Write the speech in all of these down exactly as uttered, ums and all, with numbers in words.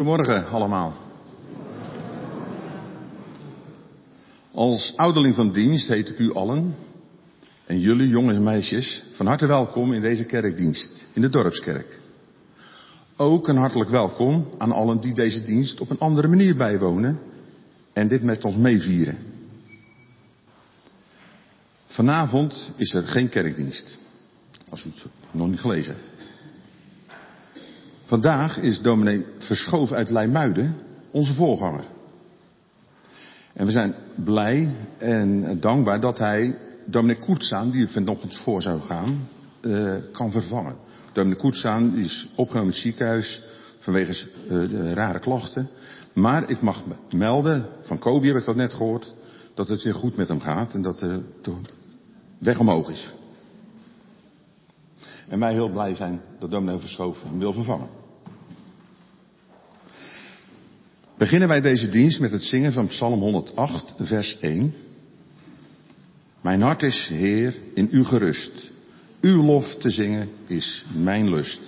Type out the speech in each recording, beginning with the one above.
Goedemorgen allemaal. Als ouderling van dienst heet ik u allen en jullie jongens en meisjes van harte welkom in deze kerkdienst, in de dorpskerk. Ook een hartelijk welkom aan allen die deze dienst op een andere manier bijwonen en dit met ons meevieren. Vanavond is er geen kerkdienst, als u het nog niet gelezen hebt. Vandaag is dominee Verschoof uit Leimuiden onze voorganger. En we zijn blij en dankbaar dat hij dominee Koetsaan, die er vanochtend voor zou gaan, uh, kan vervangen. Dominee Koetsaan is opgenomen in het ziekenhuis vanwege uh, de rare klachten. Maar ik mag melden, van Kobi heb ik dat net gehoord, dat het weer goed met hem gaat en dat uh, de weg omhoog is. En wij heel blij zijn dat dominee Verschoof hem wil vervangen. Beginnen wij deze dienst met het zingen van Psalm honderdacht, vers één. Mijn hart is, Heer, in u gerust. Uw lof te zingen is mijn lust.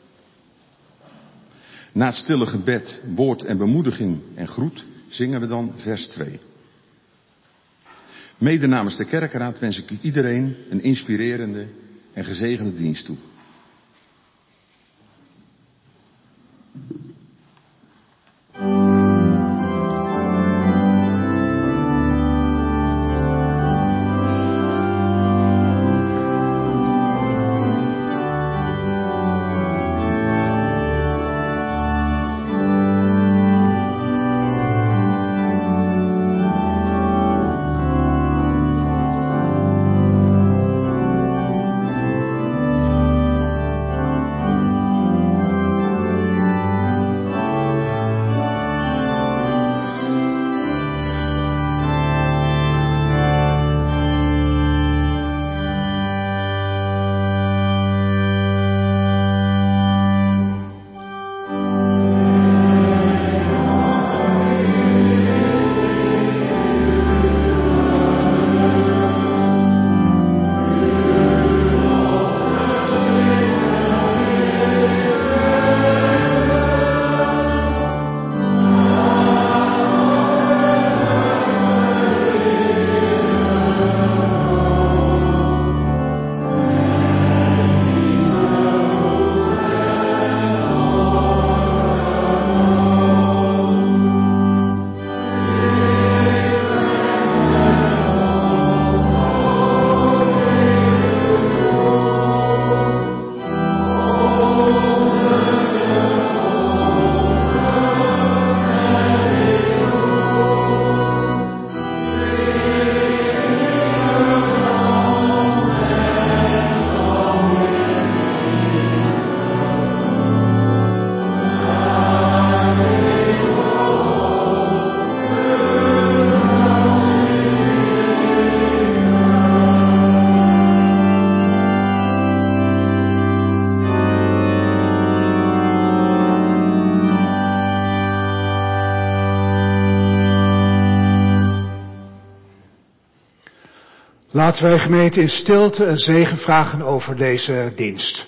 Na het stille gebed, woord en bemoediging en groet zingen we dan vers twee. Mede namens de kerkraad wens ik iedereen een inspirerende en gezegende dienst toe. Laten wij gemeente in stilte een zegen vragen over deze dienst.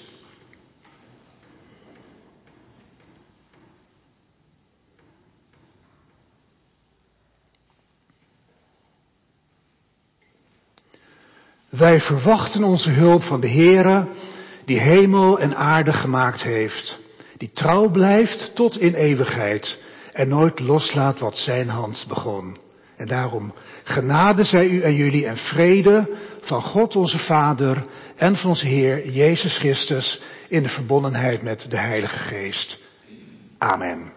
Wij verwachten onze hulp van de Heere, die hemel en aarde gemaakt heeft, die trouw blijft tot in eeuwigheid en nooit loslaat wat zijn hand begon. En daarom genade zij u en jullie en vrede van God onze Vader en van onze Heer Jezus Christus in de verbondenheid met de Heilige Geest. Amen.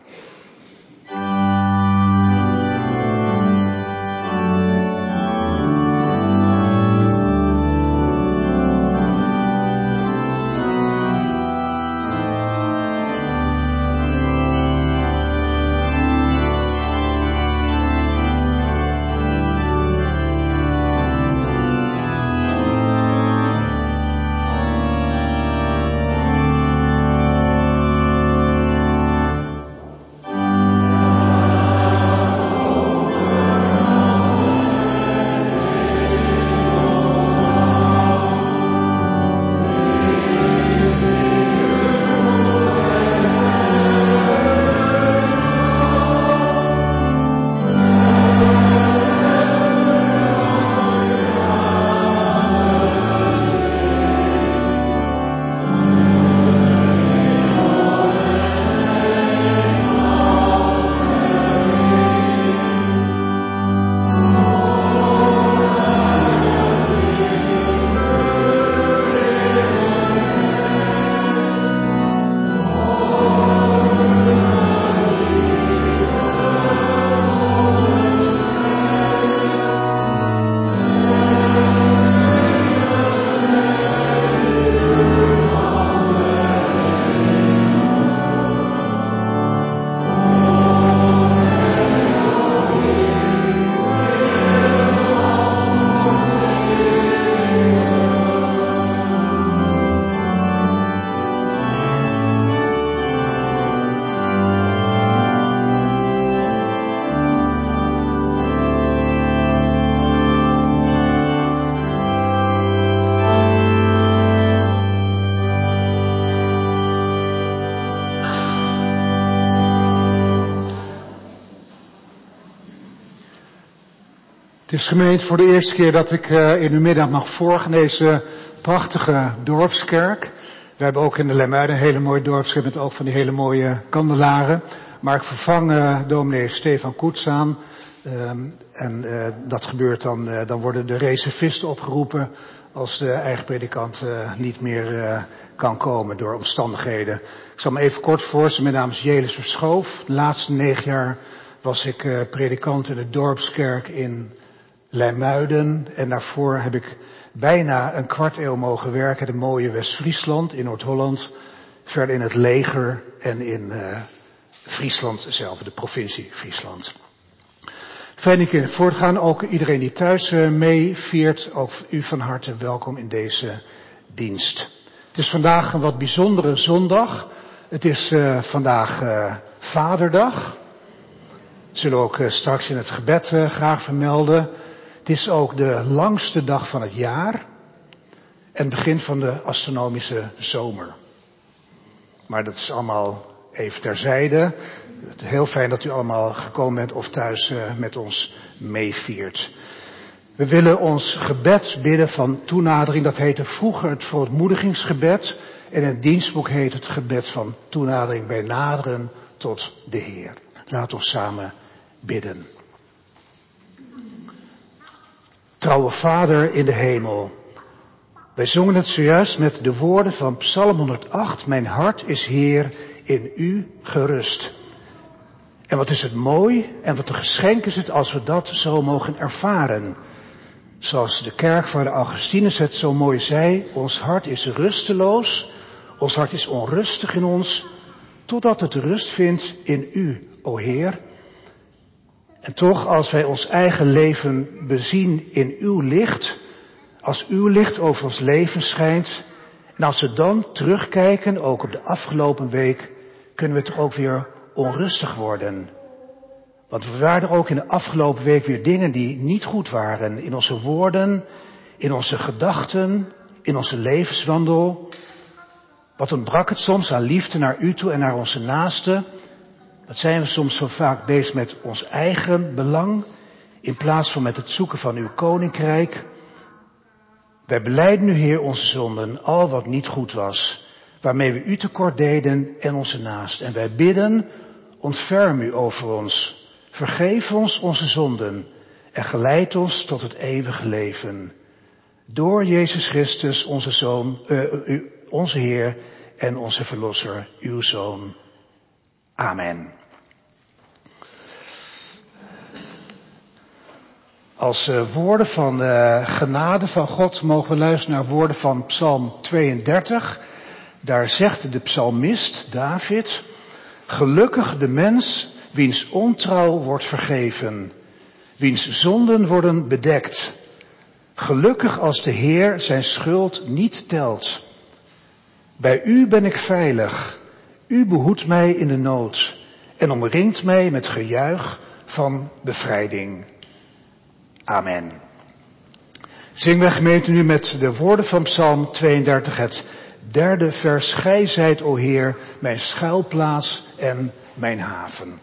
Het is gemeente voor de eerste keer dat ik uh, in uw middag mag voorgaan deze prachtige dorpskerk. We hebben ook in de Leimuiden een hele mooie dorpskerk met ook van die hele mooie kandelaren. Maar ik vervang uh, dominee Stefan Koetsaan. Um, en uh, dat gebeurt dan, uh, dan worden de reservisten opgeroepen als de eigen predikant uh, niet meer uh, kan komen door omstandigheden. Ik zal me even kort voorstellen. Mijn naam is Jelis Verschoof. De laatste negen jaar was ik uh, predikant in de dorpskerk in Leimuiden. En daarvoor heb ik bijna een kwart eeuw mogen werken in het mooie West-Friesland, in Noord-Holland. Verder in het leger en in uh, Friesland zelf, de provincie Friesland. Fijn dat ik voortgaan, ook iedereen die thuis uh, meeviert, ook u van harte welkom in deze dienst. Het is vandaag een wat bijzondere zondag. Het is uh, vandaag uh, Vaderdag. Zullen we ook uh, straks in het gebed uh, graag vermelden. Het is ook de langste dag van het jaar en het begin van de astronomische zomer. Maar dat is allemaal even terzijde. Het is heel fijn dat u allemaal gekomen bent of thuis uh, met ons meeviert. We willen ons gebed bidden van toenadering. Dat heette vroeger het verootmoedigingsgebed. En in het dienstboek heet het gebed van toenadering bij naderen tot de Heer. Laat ons samen bidden. Trouwe Vader in de hemel. Wij zongen het zojuist met de woorden van Psalm honderdacht. Mijn hart is Heer in u gerust. En wat is het mooi en wat een geschenk is het als we dat zo mogen ervaren. Zoals de kerk van de Augustinus het zo mooi zei. Ons hart is rusteloos. Ons hart is onrustig in ons. Totdat het rust vindt in u, o Heer. En toch, als wij ons eigen leven bezien in uw licht, als uw licht over ons leven schijnt, en als we dan terugkijken, ook op de afgelopen week, kunnen we toch ook weer onrustig worden. Want we waren ook in de afgelopen week weer dingen die niet goed waren, in onze woorden, in onze gedachten, in onze levenswandel. Wat ontbrak het soms aan liefde naar u toe en naar onze naasten. Wat zijn we soms zo vaak bezig met ons eigen belang, in plaats van met het zoeken van uw koninkrijk. Wij belijden u, Heer, onze zonden, al wat niet goed was, waarmee we u tekort deden en onze naast. En wij bidden, ontferm u over ons, vergeef ons onze zonden en geleid ons tot het eeuwige leven. Door Jezus Christus, onze Zoon, uh, u, onze Heer en onze Verlosser, uw Zoon. Amen. Als uh, woorden van uh, genade van God mogen we luisteren naar woorden van Psalm tweeëndertig. Daar zegt de psalmist David: gelukkig de mens wiens ontrouw wordt vergeven, wiens zonden worden bedekt. Gelukkig als de Heer zijn schuld niet telt. Bij u ben ik veilig. U behoedt mij in de nood en omringt mij met gejuich van bevrijding. Amen. Zingen wij gemeente nu met de woorden van Psalm tweeëndertig, het derde vers. Gij zijt, o Heer, mijn schuilplaats en mijn haven.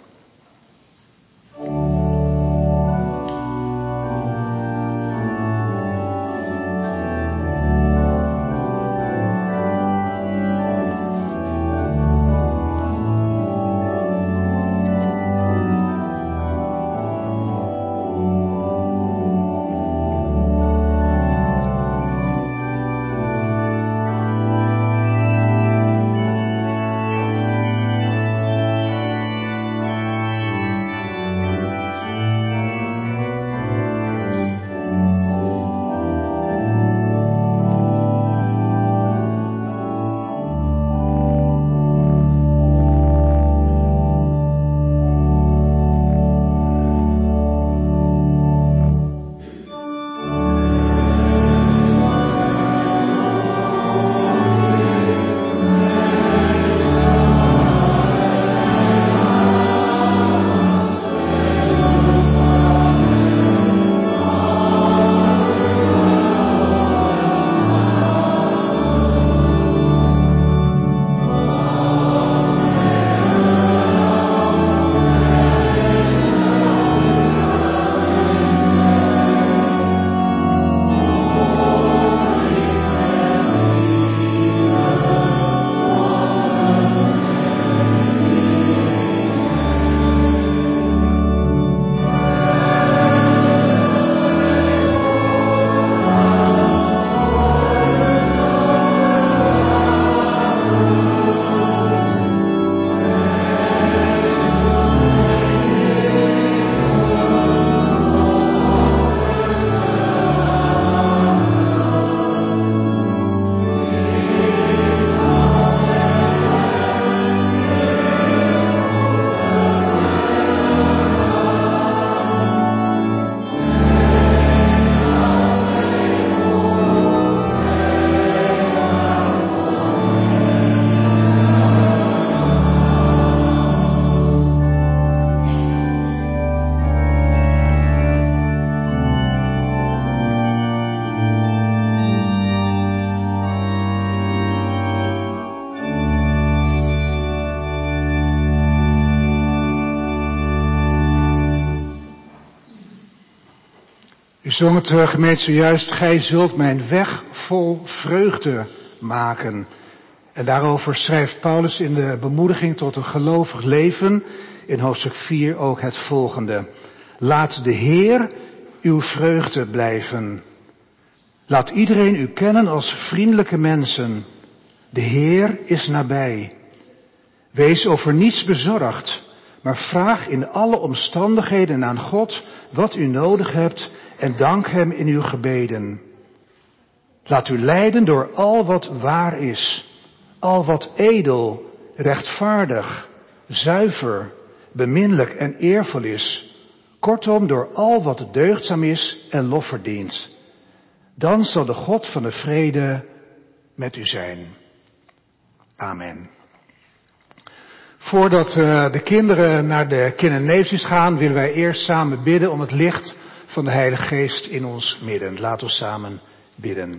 zongen het gemeente zojuist, gij zult mijn weg vol vreugde maken. En daarover schrijft Paulus in de bemoediging tot een gelovig leven in hoofdstuk vier ook het volgende. Laat de Heer uw vreugde blijven. Laat iedereen u kennen als vriendelijke mensen. De Heer is nabij. Wees over niets bezorgd, maar vraag in alle omstandigheden aan God wat u nodig hebt en dank Hem in uw gebeden. Laat u leiden door al wat waar is, al wat edel, rechtvaardig, zuiver, beminnelijk en eervol is. Kortom, door al wat deugdzaam is en lof verdient. Dan zal de God van de vrede met u zijn. Amen. Voordat uh, de kinderen naar de kinderneefjes gaan, willen wij eerst samen bidden om het licht van de Heilige Geest in ons midden. Laat ons samen bidden.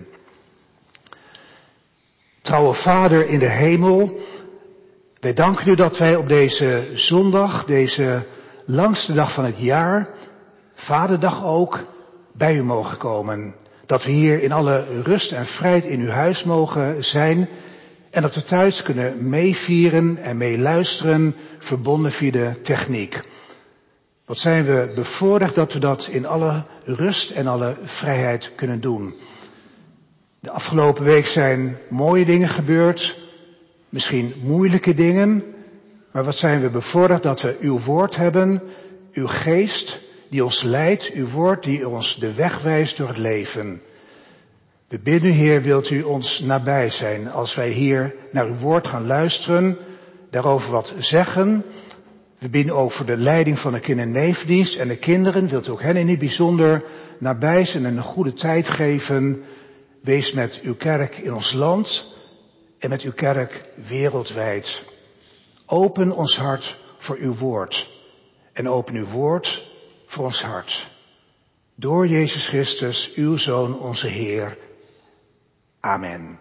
Trouwe Vader in de hemel, wij danken u dat wij op deze zondag, deze langste dag van het jaar, Vaderdag ook, bij u mogen komen. Dat we hier in alle rust en vrijheid in uw huis mogen zijn en dat we thuis kunnen meevieren en meeluisteren, verbonden via de techniek. Wat zijn we bevoorrecht dat we dat in alle rust en alle vrijheid kunnen doen. De afgelopen week zijn mooie dingen gebeurd, misschien moeilijke dingen, maar wat zijn we bevoorrecht dat we uw woord hebben, uw geest die ons leidt, uw woord die ons de weg wijst door het leven. We bidden u, Heer, wilt u ons nabij zijn als wij hier naar uw woord gaan luisteren, daarover wat zeggen. We bidden ook voor de leiding van de kinderneefdienst en de kinderen. Wilt u ook hen in het bijzonder nabij zijn en een goede tijd geven. Wees met uw kerk in ons land en met uw kerk wereldwijd. Open ons hart voor uw woord en open uw woord voor ons hart. Door Jezus Christus, uw Zoon, onze Heer. Amen.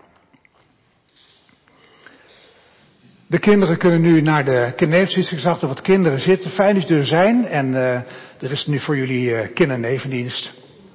De kinderen kunnen nu naar de kinderneefdienst. Ik zag er wat kinderen zitten. Fijn dat jullie er zijn. En uh, er is nu voor jullie uh, kindernevendienst.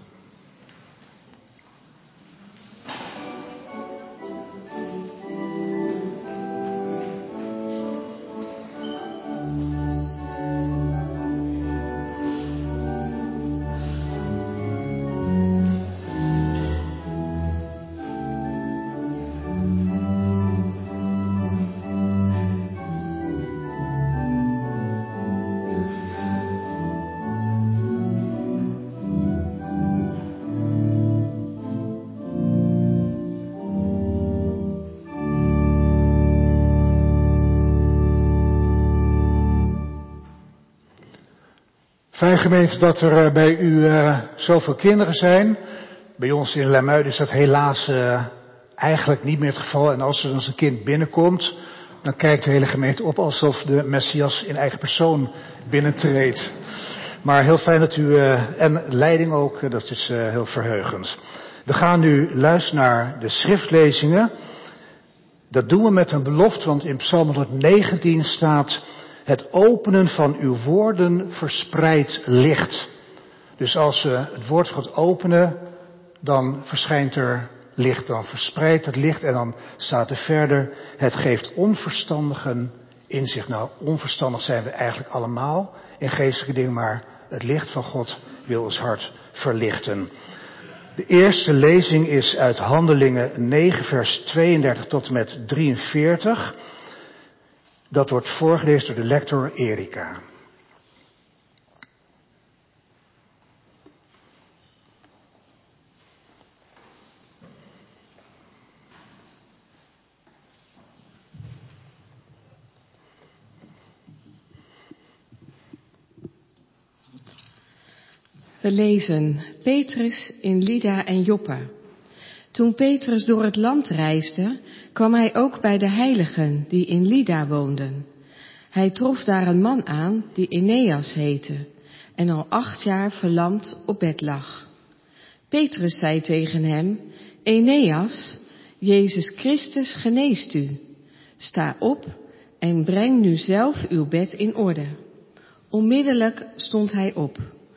Fijn gemeente dat er bij u uh, zoveel kinderen zijn. Bij ons in Leimuiden is dat helaas uh, eigenlijk niet meer het geval. En als er eens een kind binnenkomt, dan kijkt de hele gemeente op alsof de Messias in eigen persoon binnentreedt. Maar heel fijn dat u, uh, en leiding ook, uh, dat is uh, heel verheugend. We gaan nu luisteren naar de schriftlezingen. Dat doen we met een belofte, want in Psalm honderdnegentien staat: het openen van uw woorden verspreidt licht. Dus als we het woord van God openen, dan verschijnt er licht, dan verspreidt het licht en dan staat er verder: het geeft onverstandigen inzicht. Nou, onverstandig zijn we eigenlijk allemaal in geestelijke dingen, maar het licht van God wil ons hart verlichten. De eerste lezing is uit Handelingen negen vers tweeëndertig tot en met drieënveertig. Dat wordt voorgelezen door de lector Erika. We lezen Petrus in Lydda en Joppa. Toen Petrus door het land reisde, kwam hij ook bij de heiligen die in Lydda woonden. Hij trof daar een man aan die Eneas heette en al acht jaar verlamd op bed lag. Petrus zei tegen hem: Eneas, Jezus Christus geneest u. Sta op en breng nu zelf uw bed in orde. Onmiddellijk stond hij op.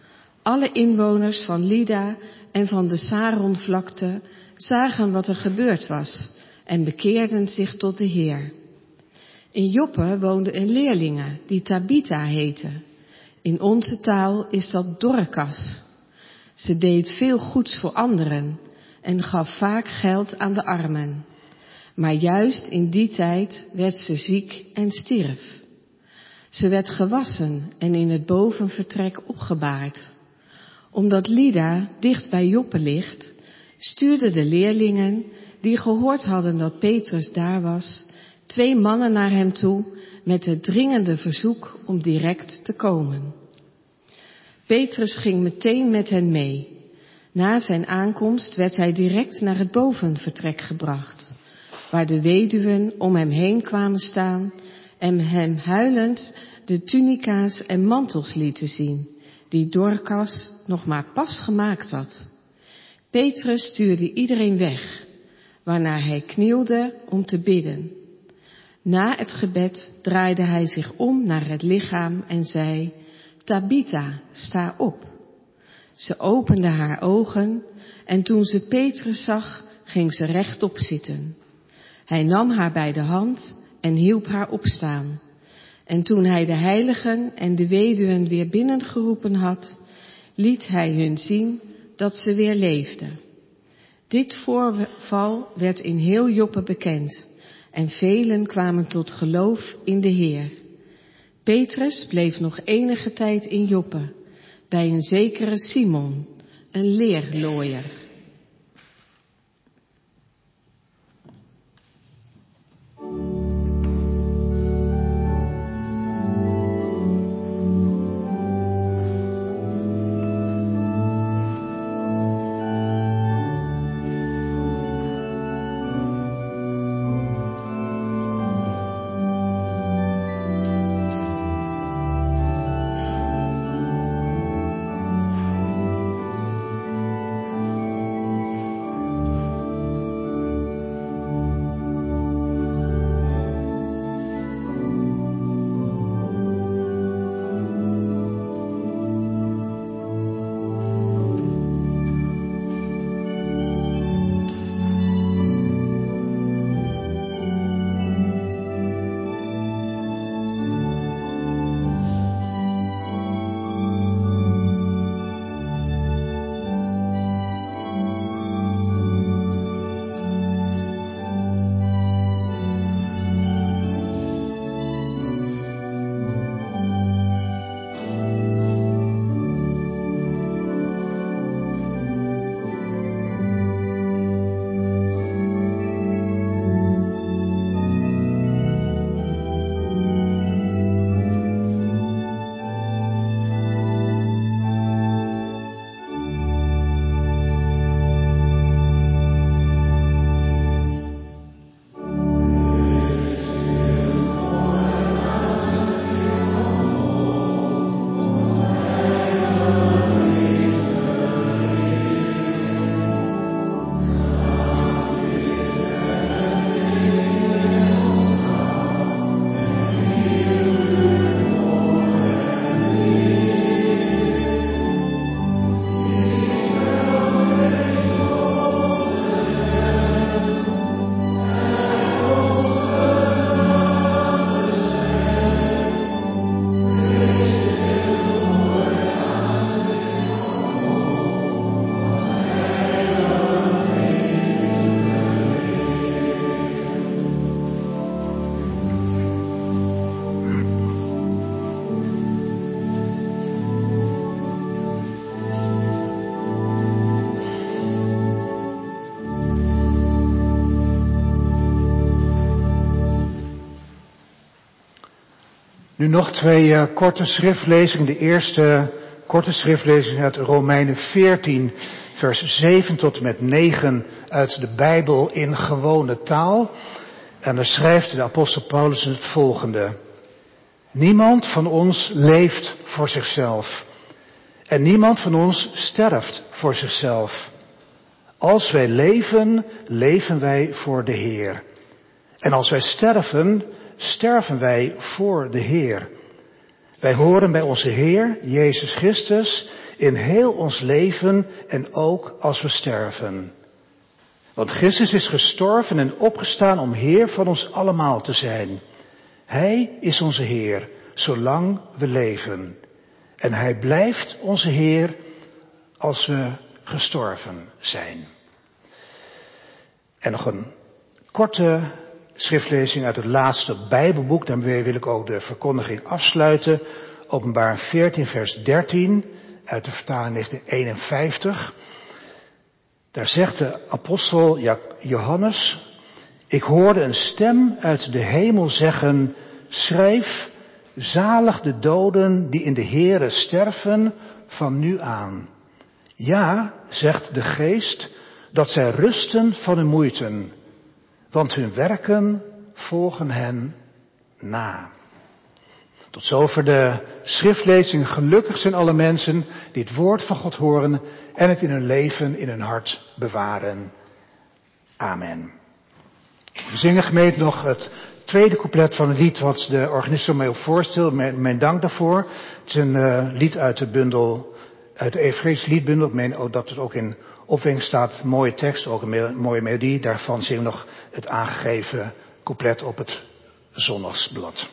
Alle inwoners van Lida en van de Saronvlakte zagen wat er gebeurd was en bekeerden zich tot de Heer. In Joppe woonde een leerlinge die Tabitha heette. In onze taal is dat Dorcas. Ze deed veel goeds voor anderen en gaf vaak geld aan de armen. Maar juist in die tijd werd ze ziek en stierf. Ze werd gewassen en in het bovenvertrek opgebaard. Omdat Lida dicht bij Joppe ligt, stuurden de leerlingen, die gehoord hadden dat Petrus daar was, twee mannen naar hem toe met het dringende verzoek om direct te komen. Petrus ging meteen met hen mee. Na zijn aankomst werd hij direct naar het bovenvertrek gebracht, waar de weduwen om hem heen kwamen staan en hem huilend de tunica's en mantels lieten zien, die Dorcas nog maar pas gemaakt had. Petrus stuurde iedereen weg, waarna hij knielde om te bidden. Na het gebed draaide hij zich om naar het lichaam en zei: Tabitha, sta op. Ze opende haar ogen en toen ze Petrus zag, ging ze rechtop zitten. Hij nam haar bij de hand en hielp haar opstaan. En toen hij de heiligen en de weduwen weer binnengeroepen had, liet hij hun zien dat ze weer leefden. Dit voorval werd in heel Joppe bekend en velen kwamen tot geloof in de Heer. Petrus bleef nog enige tijd in Joppe, bij een zekere Simon, een leerlooier. Nu nog twee uh, korte schriftlezingen. De eerste korte schriftlezing uit Romeinen veertien, vers zeven tot en met negen uit de Bijbel in gewone taal. En daar schrijft de apostel Paulus het volgende. Niemand van ons leeft voor zichzelf. En niemand van ons sterft voor zichzelf. Als wij leven, leven wij voor de Heer. En als wij sterven, sterven wij voor de Heer. Wij horen bij onze Heer, Jezus Christus, in heel ons leven en ook als we sterven. Want Christus is gestorven en opgestaan om Heer van ons allemaal te zijn. Hij is onze Heer, zolang we leven. En Hij blijft onze Heer als we gestorven zijn. En nog een korte schriftlezing uit het laatste Bijbelboek. Daarmee wil ik ook de verkondiging afsluiten. Openbaar veertien vers dertien uit de vertaling negentien eenenvijftig. Daar zegt de apostel Johannes: ik hoorde een stem uit de hemel zeggen: schrijf, zalig de doden die in de Heere sterven van nu aan. Ja, zegt de Geest, dat zij rusten van hun moeiten, want hun werken volgen hen na. Tot zover de schriftlezing. Gelukkig zijn alle mensen die het woord van God horen en het in hun leven, in hun hart bewaren. Amen. We zingen gemeente nog het tweede couplet van het lied wat de organist mij op voorstelt. Mijn, mijn dank daarvoor. Het is een uh, lied uit de bundel, uit de Evangelische liedbundel. Ik meen ook dat het ook in opwekking staat. Mooie tekst, ook een me- mooie melodie. Daarvan zingen we nog het aangegeven couplet op het zondagsblad.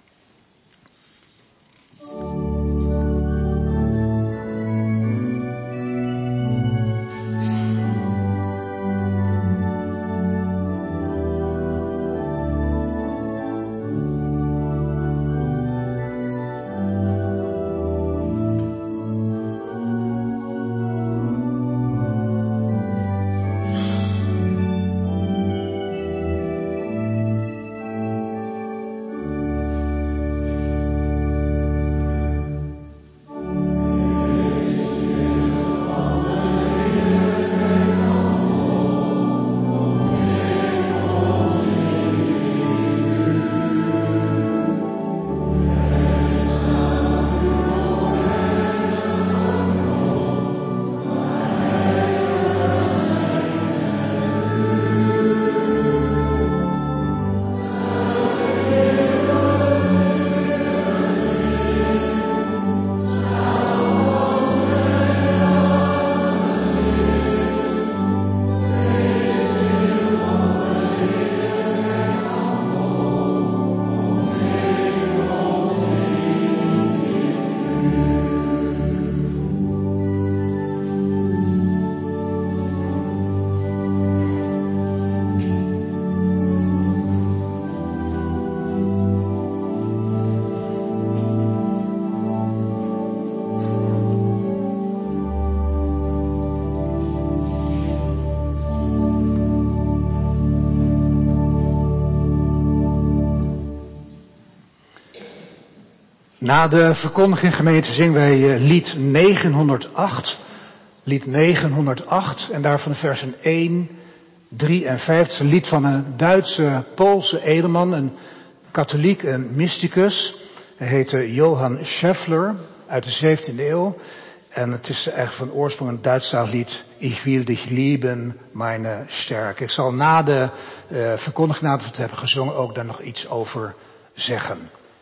Na de verkondiging gemeente zingen wij lied negenhonderdacht. Lied negenhonderdacht en daarvan versen één, drie en vijf. Het is een lied van een Duitse, Poolse edelman, een katholiek, een mysticus. Hij heette Johann Scheffler uit de zeventiende eeuw. En het is eigenlijk van oorsprong een Duitsstalig lied. Ich will dich lieben, meine Stärke. Ik zal na de uh, verkondiging, nadat we het hebben gezongen, ook daar nog iets over zeggen.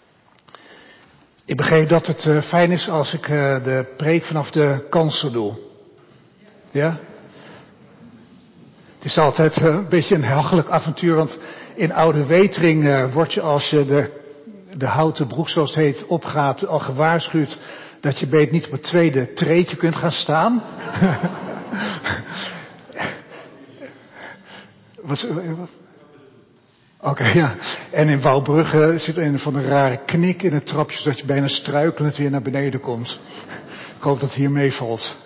Ik begreep dat het uh, fijn is als ik uh, de preek vanaf de kansel doe. Ja? Het is altijd uh, een beetje een hachelijk avontuur, want in Oude Wetering uh, word je als je de, de houten broek, zoals het heet, opgaat, al gewaarschuwd dat je beet niet op het tweede treedje kunt gaan staan. wat, wat? Oké, okay, ja. En in Wouwbrugge zit een van een rare knik in het trapje, zodat je bijna struikelend weer naar beneden komt. Ik hoop dat het hier meevalt.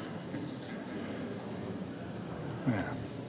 Ja.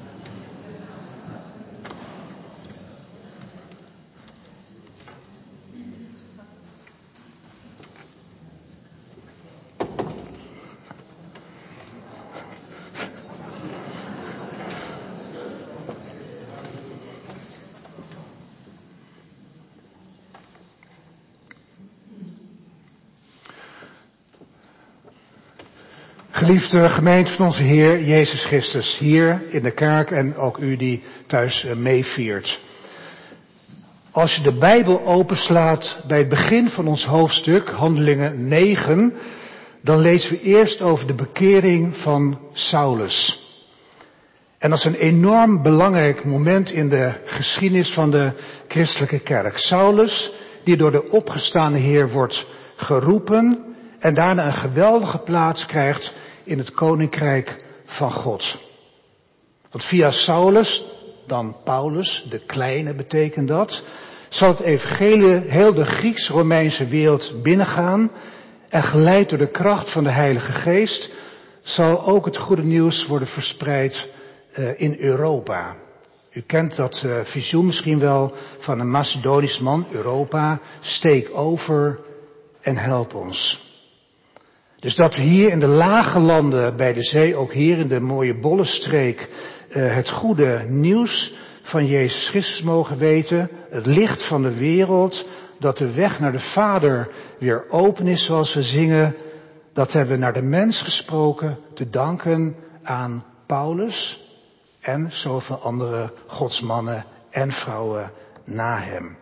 Geliefde gemeente van onze Heer Jezus Christus, hier in de kerk en ook u die thuis meeviert. Als je de Bijbel openslaat bij het begin van ons hoofdstuk, Handelingen negen, dan lezen we eerst over de bekering van Saulus. En dat is een enorm belangrijk moment in de geschiedenis van de christelijke kerk. Saulus, die door de opgestane Heer wordt geroepen en daarna een geweldige plaats krijgt in het koninkrijk van God. Want via Saulus, dan Paulus, de kleine betekent dat, zal het evangelie heel de Grieks-Romeinse wereld binnengaan en geleid door de kracht van de Heilige Geest zal ook het goede nieuws worden verspreid uh, in Europa. U kent dat uh, visioen misschien wel van een Macedonisch man, Europa, steek over en help ons. Dus dat we hier in de lage landen bij de zee, ook hier in de mooie Bollenstreek, uh, het goede nieuws van Jezus Christus mogen weten, het licht van de wereld, dat de weg naar de Vader weer open is zoals we zingen, dat hebben we naar de mens gesproken te danken aan Paulus en zoveel andere godsmannen en vrouwen na hem.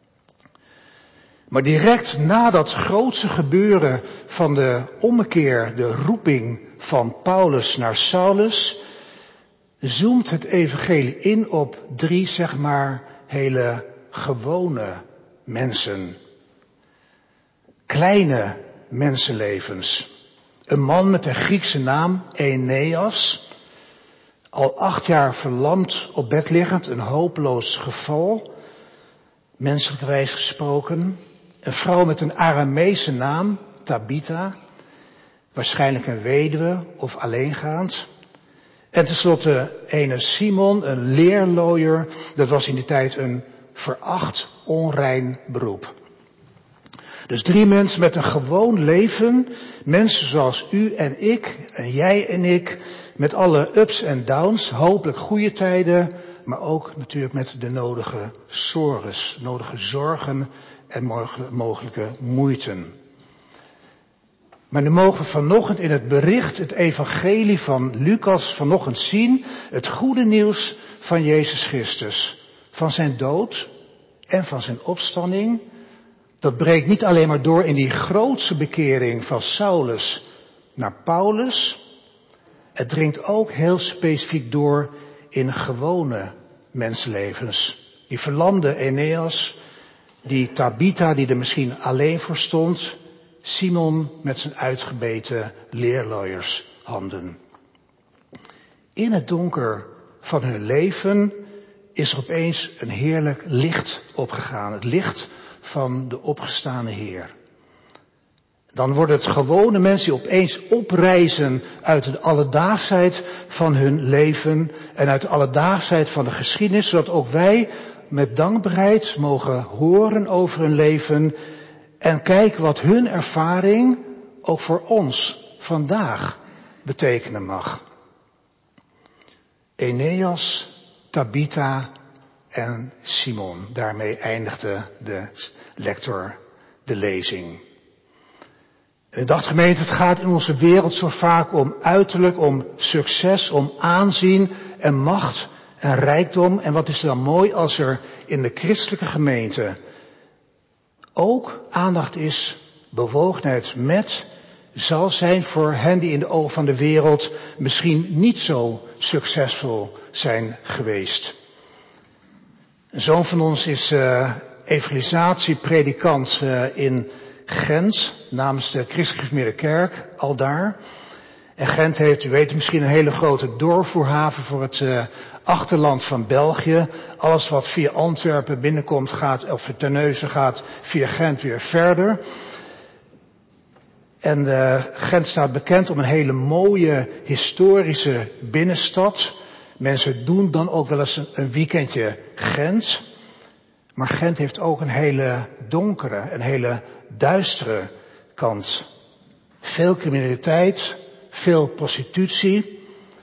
Maar direct na dat grootste gebeuren van de ommekeer, de roeping van Paulus naar Saulus, zoomt het evangelie in op drie, zeg maar, hele gewone mensen. Kleine mensenlevens. Een man met een Griekse naam, Eneas, al acht jaar verlamd op bed liggend, een hopeloos geval, menselijkerwijs gesproken. Een vrouw met een Arameese naam, Tabitha, waarschijnlijk een weduwe of alleengaand. En tenslotte ene Simon, een leerlooier, dat was in die tijd een veracht, onrein beroep. Dus drie mensen met een gewoon leven, mensen zoals u en ik, en jij en ik, met alle ups en downs, hopelijk goede tijden, maar ook natuurlijk met de nodige sores, nodige zorgen en mogelijke moeiten. Maar nu mogen we vanochtend in het bericht, het evangelie van Lucas vanochtend zien, het goede nieuws van Jezus Christus. Van zijn dood en van zijn opstanding. Dat breekt niet alleen maar door in die grootste bekering van Saulus naar Paulus. Het dringt ook heel specifiek door in gewone mensenlevens. Die verlamde Eneas, die Tabitha die er misschien alleen voor stond, Simon met zijn uitgebeten leerlooiershanden. In het donker van hun leven is er opeens een heerlijk licht opgegaan. Het licht van de opgestane Heer. Dan worden het gewone mensen die opeens oprijzen uit de alledaagsheid van hun leven en uit de alledaagsheid van de geschiedenis, zodat ook wij met dankbaarheid mogen horen over hun leven en kijken wat hun ervaring ook voor ons vandaag betekenen mag. Eneas, Tabitha en Simon. Daarmee eindigde de lector de lezing. En ik dacht, gemeente, het gaat in onze wereld zo vaak om uiterlijk, om succes, om aanzien en macht en rijkdom. En wat is er dan mooi als er in de christelijke gemeente ook aandacht is, bewogenheid met, zal zijn voor hen die in de ogen van de wereld misschien niet zo succesvol zijn geweest. Een zoon van ons is uh, evangelisatiepredikant uh, in Gent, namens de Christelijk Gereformeerde Kerk, aldaar. En Gent heeft, u weet misschien, een hele grote doorvoerhaven voor het uh, achterland van België. Alles wat via Antwerpen binnenkomt gaat, of Terneuzen gaat, via Gent weer verder. En uh, Gent staat bekend om een hele mooie historische binnenstad. Mensen doen dan ook wel eens een, een weekendje Gent. Maar Gent heeft ook een hele donkere, een hele duistere kant. Veel criminaliteit, veel prostitutie.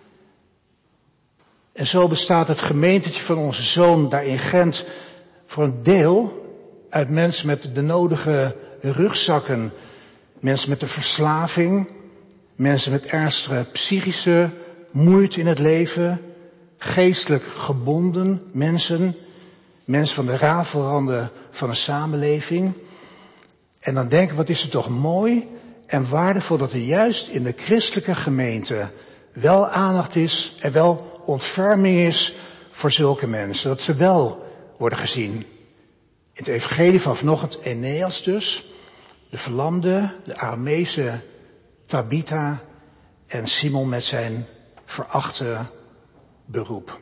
En zo bestaat het gemeentetje van onze zoon daar in Gent voor een deel uit mensen met de nodige rugzakken. Mensen met een verslaving, mensen met ernstige psychische moeite in het leven, geestelijk gebonden mensen, Mensen van de rafelranden van een samenleving. En dan denken, wat is het toch mooi en waardevol dat er juist in de christelijke gemeente wel aandacht is en wel ontferming is voor zulke mensen. Dat ze wel worden gezien. In het evangelie van vanochtend Eneas dus, de verlamde, de Aramese Tabitha en Simon met zijn verachte beroep.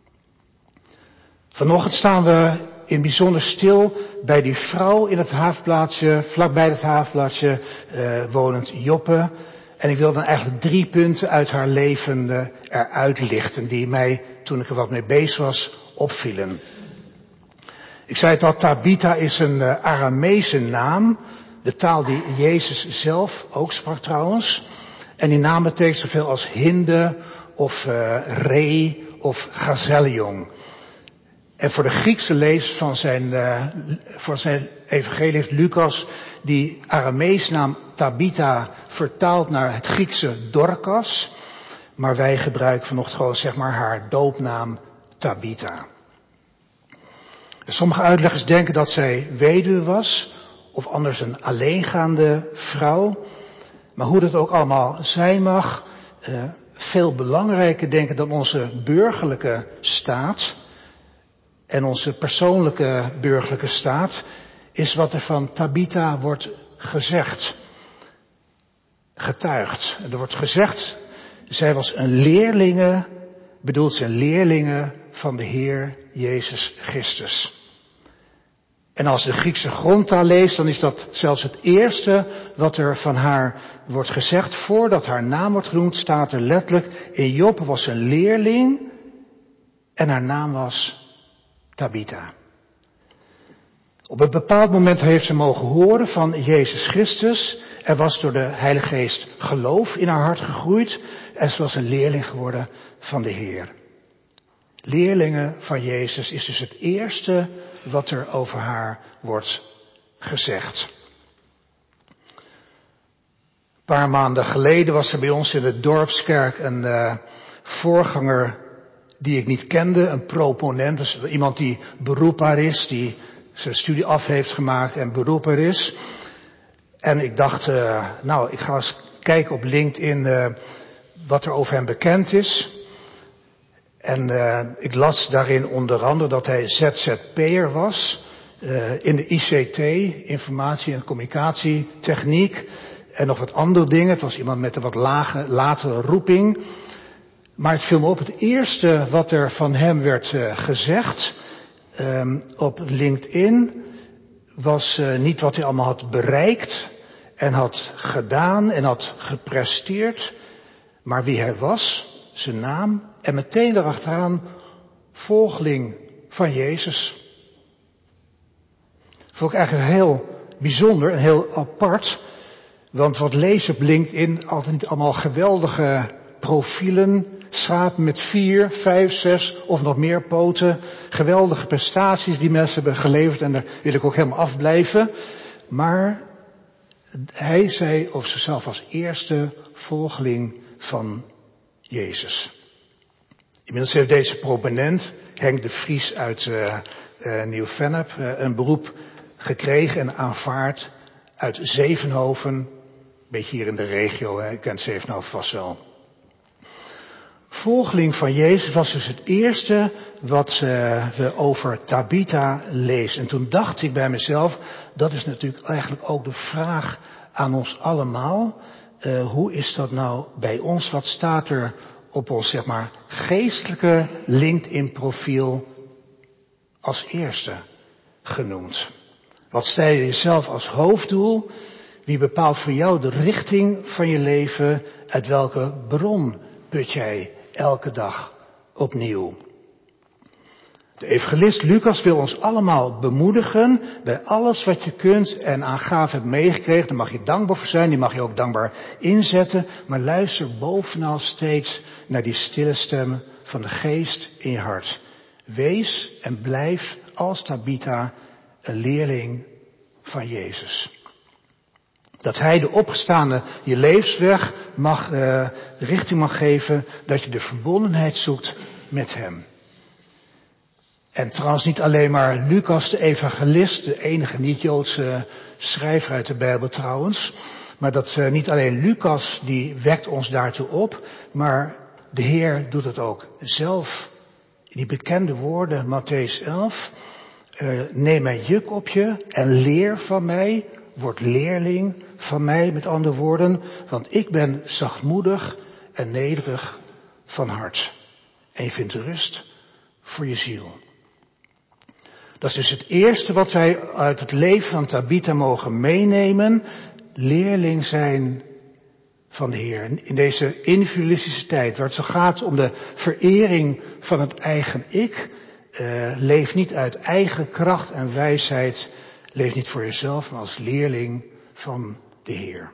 Vanochtend staan we in bijzonder stil bij die vrouw in het havenplaatsje, vlakbij het havenplaatsje uh, wonend Joppe. En ik wil dan eigenlijk drie punten uit haar leven uh, eruit lichten die mij, toen ik er wat mee bezig was, opvielen. Ik zei het al, Tabitha is een uh, Aramese naam, de taal die Jezus zelf ook sprak trouwens. En die naam betekent zoveel als hinde of uh, ree of gazellejong. En voor de Griekse lezers van zijn, uh, voor zijn evangelie heeft Lucas die Arameese naam Tabitha vertaald naar het Griekse Dorcas. Maar wij gebruiken vanochtend gewoon zeg maar haar doopnaam Tabitha. Sommige uitleggers denken dat zij weduwe was of anders een alleengaande vrouw. Maar hoe dat ook allemaal zijn mag, uh, veel belangrijker denken dan onze burgerlijke staat en onze persoonlijke burgerlijke staat, is wat er van Tabitha wordt gezegd, getuigd. Er wordt gezegd, zij was een leerlinge, bedoelt ze een leerlinge van de Heer Jezus Christus. En als je de Griekse grondtaal leest, dan is dat zelfs het eerste wat er van haar wordt gezegd. Voordat haar naam wordt genoemd, staat er letterlijk, in Joppe was een leerling en haar naam was Tabitha. Op een bepaald moment heeft ze mogen horen van Jezus Christus. Er was door de Heilige Geest geloof in haar hart gegroeid en ze was een leerling geworden van de Heer. Leerlinge van Jezus is dus het eerste wat er over haar wordt gezegd. Een paar maanden geleden was er bij ons in de dorpskerk een uh, voorganger die ik niet kende, een proponent, dus iemand die beroepbaar is, die zijn studie af heeft gemaakt en beroepbaar is. En ik dacht, uh, nou, ik ga eens kijken op LinkedIn uh, wat er over hem bekend is. En uh, ik las daarin onder andere dat hij Z Z P'er was uh, in de I C T, informatie- en communicatietechniek en nog wat andere dingen. Het was iemand met een wat lage, latere roeping. Maar het viel me op, het eerste wat er van hem werd uh, gezegd um, op LinkedIn was uh, niet wat hij allemaal had bereikt en had gedaan en had gepresteerd, maar wie hij was, zijn naam en meteen erachteraan volgeling van Jezus. Vond ik eigenlijk heel bijzonder en heel apart, want wat lees je op LinkedIn, altijd niet allemaal geweldige profielen, schapen met vier, vijf, zes of nog meer poten, geweldige prestaties die mensen hebben geleverd en daar wil ik ook helemaal afblijven. Maar hij zei over zichzelf als eerste volgeling van Jezus. Inmiddels heeft deze proponent, Henk de Vries uit uh, uh, Nieuw-Vennep, uh, een beroep gekregen en aanvaard uit Zevenhoven, een beetje hier in de regio, hè, u kent Zevenhoven vast wel. Volgeling van Jezus was dus het eerste wat uh, we over Tabitha lezen. En toen dacht ik bij mezelf, dat is natuurlijk eigenlijk ook de vraag aan ons allemaal. Uh, hoe is dat nou bij ons? Wat staat er op ons, zeg maar, geestelijke LinkedIn profiel als eerste genoemd? Wat stel je jezelf als hoofddoel? Wie bepaalt voor jou de richting van je leven? Uit welke bron put jij elke dag opnieuw? De evangelist Lucas wil ons allemaal bemoedigen bij alles wat je kunt en aan gaven hebt meegekregen. Daar mag je dankbaar voor zijn, die mag je ook dankbaar inzetten. Maar luister bovenal steeds naar die stille stem van de geest in je hart. Wees en blijf als Tabitha een leerling van Jezus. Dat hij de opgestaande je levensweg mag, uh, richting mag geven, dat je de verbondenheid zoekt met hem. En trouwens niet alleen maar Lucas de evangelist, de enige niet-Joodse schrijver uit de Bijbel trouwens. Maar dat uh, niet alleen Lucas die wekt ons daartoe op, maar de Heer doet het ook zelf. In die bekende woorden, Mattheüs elf. Uh, neem mijn juk op je en leer van mij, word leerling van mij, met andere woorden. Want ik ben zachtmoedig en nederig van hart. En je vindt rust voor je ziel. Dat is dus het eerste wat wij uit het leven van Tabitha mogen meenemen. Leerling zijn van de Heer. In deze individualistische tijd, waar het zo gaat om de verering van het eigen ik. Uh, leef niet uit eigen kracht en wijsheid. Leef niet voor jezelf, maar als leerling van de Heer.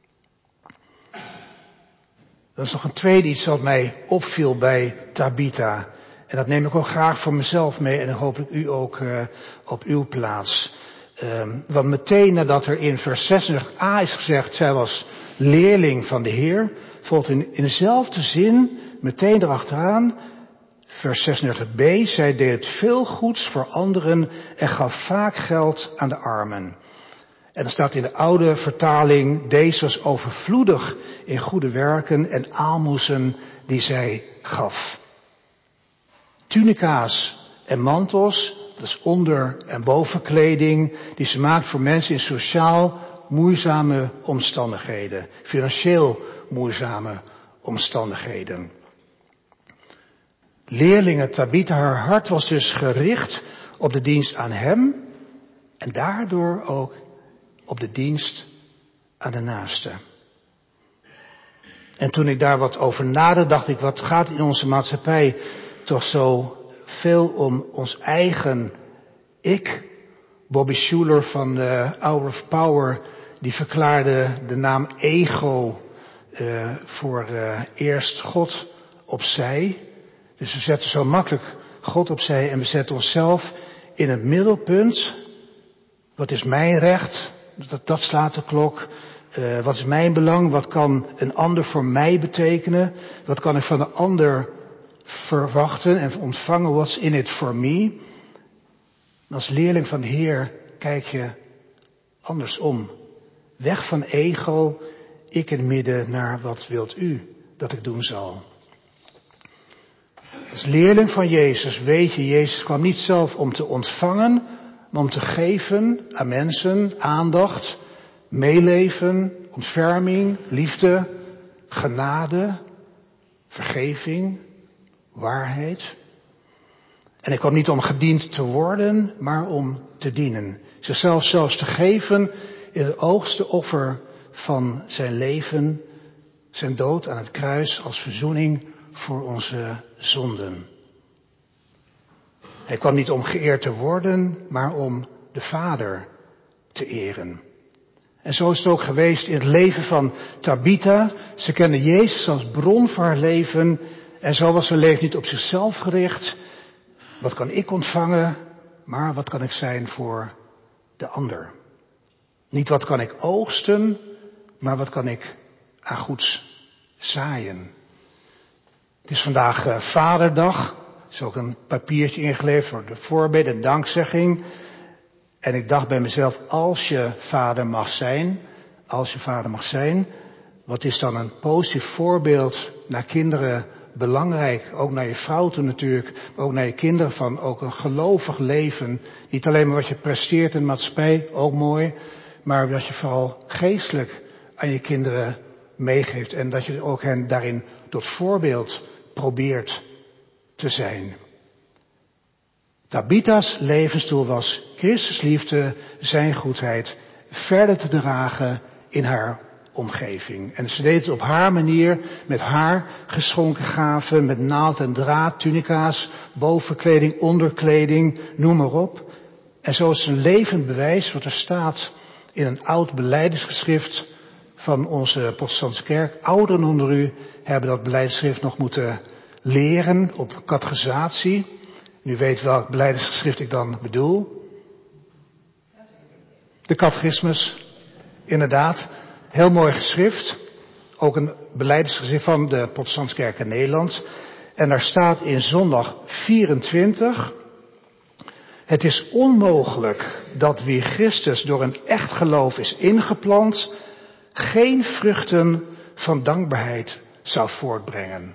Dat is nog een tweede iets wat mij opviel bij Tabitha. En dat neem ik ook graag voor mezelf mee en dan hoop ik u ook uh, op uw plaats. Um, want meteen nadat er in vers zesendertig a is gezegd, zij was leerling van de Heer, volgt in, in dezelfde zin, meteen erachteraan, vers zesendertig b, zij deed veel goeds voor anderen en gaf vaak geld aan de armen. En er staat in de oude vertaling, deze was overvloedig in goede werken en aalmoezen die zij gaf. Tunica's en mantels, dat is onder- en bovenkleding, die ze maakt voor mensen in sociaal moeizame omstandigheden. Financieel moeizame omstandigheden. Leerlingen Tabitha, haar hart was dus gericht op de dienst aan hem en daardoor ook op de dienst aan de naaste. En toen ik daar wat over nadacht, dacht ik, wat gaat in onze maatschappij toch zo veel om ons eigen ik. Bobby Schuller van de Hour of Power, die verklaarde de naam ego uh, voor uh, eerst God opzij. Dus we zetten zo makkelijk God opzij en we zetten onszelf in het middelpunt. Wat is mijn recht? Dat, dat slaat de klok. Uh, wat is mijn belang? Wat kan een ander voor mij betekenen? Wat kan ik van een ander verwachten en ontvangen? What's in it for me? Als leerling van de Heer kijk je andersom. Weg van ego, ik in het midden, naar wat wilt u dat ik doen zal. Als leerling van Jezus weet je, Jezus kwam niet zelf om te ontvangen, maar om te geven aan mensen, aandacht, meeleven, ontferming, liefde, genade, vergeving, waarheid. En hij kwam niet om gediend te worden, maar om te dienen. Zichzelf zelfs te geven in het hoogste offer van zijn leven, zijn dood aan het kruis als verzoening voor onze zonden. Hij kwam niet om geëerd te worden, maar om de Vader te eren. En zo is het ook geweest in het leven van Tabitha. Ze kende Jezus als bron voor haar leven. En zo was haar leven niet op zichzelf gericht. Wat kan ik ontvangen, maar wat kan ik zijn voor de ander? Niet wat kan ik oogsten, maar wat kan ik aan goeds zaaien? Het is vandaag uh, Vaderdag. Er is ook een papiertje ingeleverd voor de voorbeden en dankzegging. En ik dacht bij mezelf, als je vader mag zijn, als je vader mag zijn, wat is dan een positief voorbeeld naar kinderen belangrijk? Ook naar je vrouw toe natuurlijk, maar ook naar je kinderen van ook een gelovig leven. Niet alleen maar wat je presteert in de maatschappij, ook mooi, maar dat je vooral geestelijk aan je kinderen meegeeft en dat je ook hen daarin tot voorbeeld probeert te zijn. Tabitha's levensdoel was Christus liefde, zijn goedheid, verder te dragen in haar omgeving. En ze deed het op haar manier, met haar geschonken gaven, met naald en draad, tunica's, bovenkleding, onderkleding, noem maar op. En zo is het een levend bewijs wat er staat in een oud belijdenisgeschrift van onze protestantse kerk. Ouderen onder u hebben dat belijdenisgeschrift nog moeten leren op catechisatie. U weet welk belijdenisgeschrift ik dan bedoel. De catechismus, inderdaad. Heel mooi geschrift. Ook een belijdenisgeschrift van de protestantse kerk in Nederland. En daar staat in zondag vierentwintig, Het is onmogelijk dat wie Christus door een echt geloof is ingeplant, geen vruchten van dankbaarheid zou voortbrengen.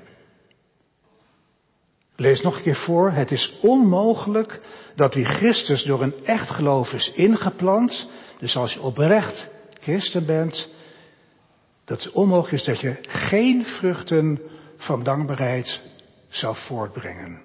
Lees nog een keer voor. Het is onmogelijk dat wie Christus door een echt geloof is ingeplant, dus als je oprecht christen bent, dat het onmogelijk is dat je geen vruchten van dankbaarheid zou voortbrengen.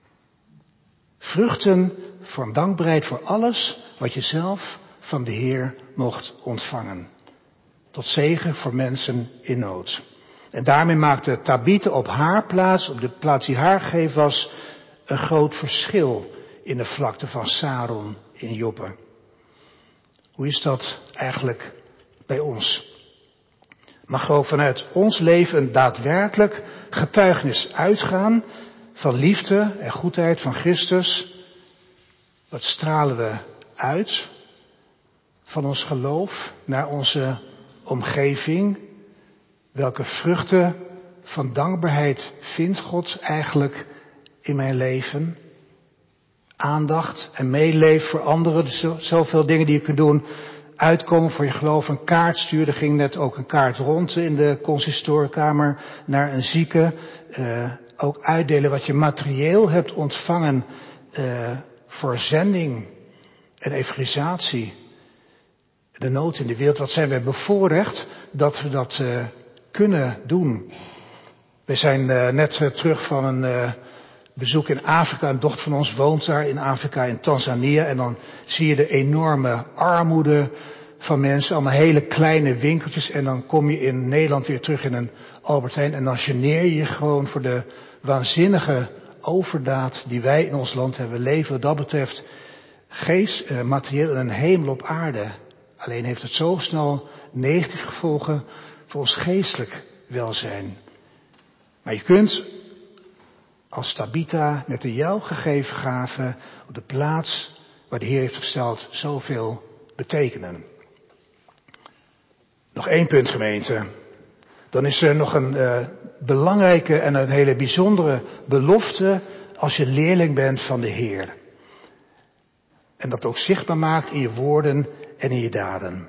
Vruchten van dankbaarheid voor alles wat je zelf van de Heer mocht ontvangen. Tot zegen voor mensen in nood. En daarmee maakte Tabitha op haar plaats, op de plaats die haar gegeven was, een groot verschil in de vlakte van Saron in Joppe. Hoe is dat eigenlijk bij ons? Mag er ook vanuit ons leven een daadwerkelijk getuigenis uitgaan van liefde en goedheid van Christus? Wat stralen we uit van ons geloof naar onze omgeving? Welke vruchten van dankbaarheid vindt God eigenlijk in mijn leven? Aandacht en meeleven voor anderen, dus zoveel dingen die je kunt doen. Uitkomen voor je geloof, een kaart sturen. Er ging net ook een kaart rond in de consistoriekamer naar een zieke. Uh, ook uitdelen wat je materieel hebt ontvangen uh, voor zending en evangelisatie. De nood in de wereld, wat zijn wij bevoorrecht dat we dat uh, kunnen doen. We zijn uh, net uh, terug van een uh, bezoek in Afrika. Een dochter van ons woont daar in Afrika, in Tanzania. En dan zie je de enorme armoede van mensen. Allemaal hele kleine winkeltjes. En dan kom je in Nederland weer terug in een Albert Heijn. En dan geneer je je gewoon voor de waanzinnige overdaad die wij in ons land hebben. We leven wat dat betreft geest, uh, materieel in een hemel op aarde. Alleen heeft het zo snel negatieve gevolgen voor ons geestelijk welzijn. Maar je kunt als Tabitha met de jou gegeven gave op de plaats waar de Heer heeft gesteld zoveel betekenen. Nog één punt, gemeente. Dan is er nog een uh, belangrijke en een hele bijzondere belofte als je leerling bent van de Heer. En dat ook zichtbaar maakt in je woorden en in je daden.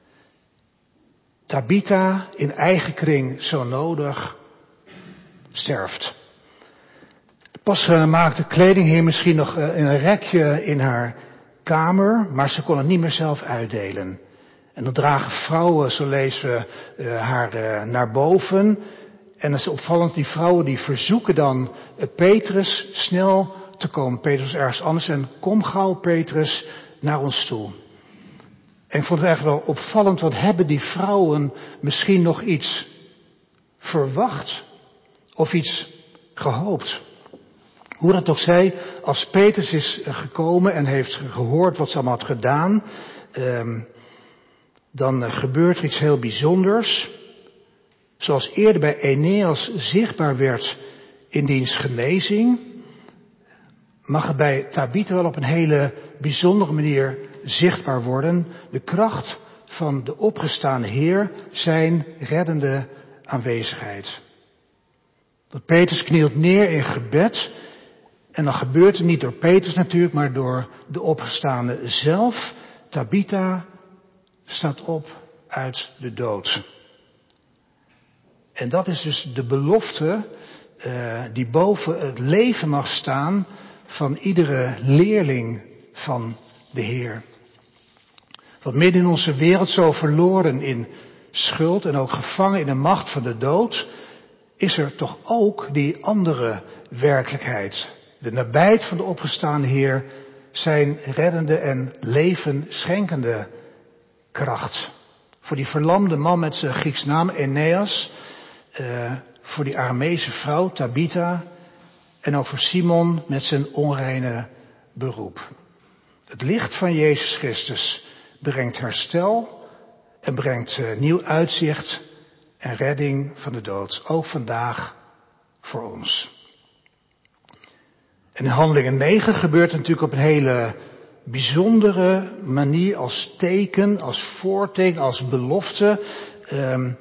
Tabitha in eigen kring zo nodig sterft. De pas gemaakte kleding hing misschien nog in een rekje in haar kamer, maar ze kon het niet meer zelf uitdelen. En dan dragen vrouwen, zo lezen we, uh, haar uh, naar boven. En dat is opvallend, die vrouwen die verzoeken dan uh, Petrus snel te komen. Petrus ergens anders en kom gauw Petrus naar ons toe. En ik vond het eigenlijk wel opvallend, wat hebben die vrouwen misschien nog iets verwacht of iets gehoopt. Hoe dat ook zij, als Petrus is gekomen en heeft gehoord wat ze allemaal had gedaan, um, dan uh, gebeurt er iets heel bijzonders. Zoals eerder bij Eneas zichtbaar werd in diens genezing, mag het bij Tabitha wel op een hele bijzondere manier zichtbaar worden. De kracht van de opgestane Heer, zijn reddende aanwezigheid. Dat Petrus knielt neer in gebed. En dan gebeurt het niet door Petrus natuurlijk, maar door de opgestane zelf. Tabitha staat op uit de dood. En dat is dus de belofte uh, die boven het leven mag staan van iedere leerling van de Heer. Want midden in onze wereld zo verloren in schuld en ook gevangen in de macht van de dood, is er toch ook die andere werkelijkheid. De nabijheid van de opgestaande Heer, zijn reddende en leven schenkende kracht. Voor die verlamde man met zijn Grieks naam Eneas, uh, voor die Aramese vrouw Tabitha en ook voor Simon met zijn onreine beroep. Het licht van Jezus Christus brengt herstel en brengt uh, nieuw uitzicht en redding van de dood. Ook vandaag voor ons. En in Handelingen negen gebeurt het natuurlijk op een hele bijzondere manier, als teken, als voorteken, als belofte. Um,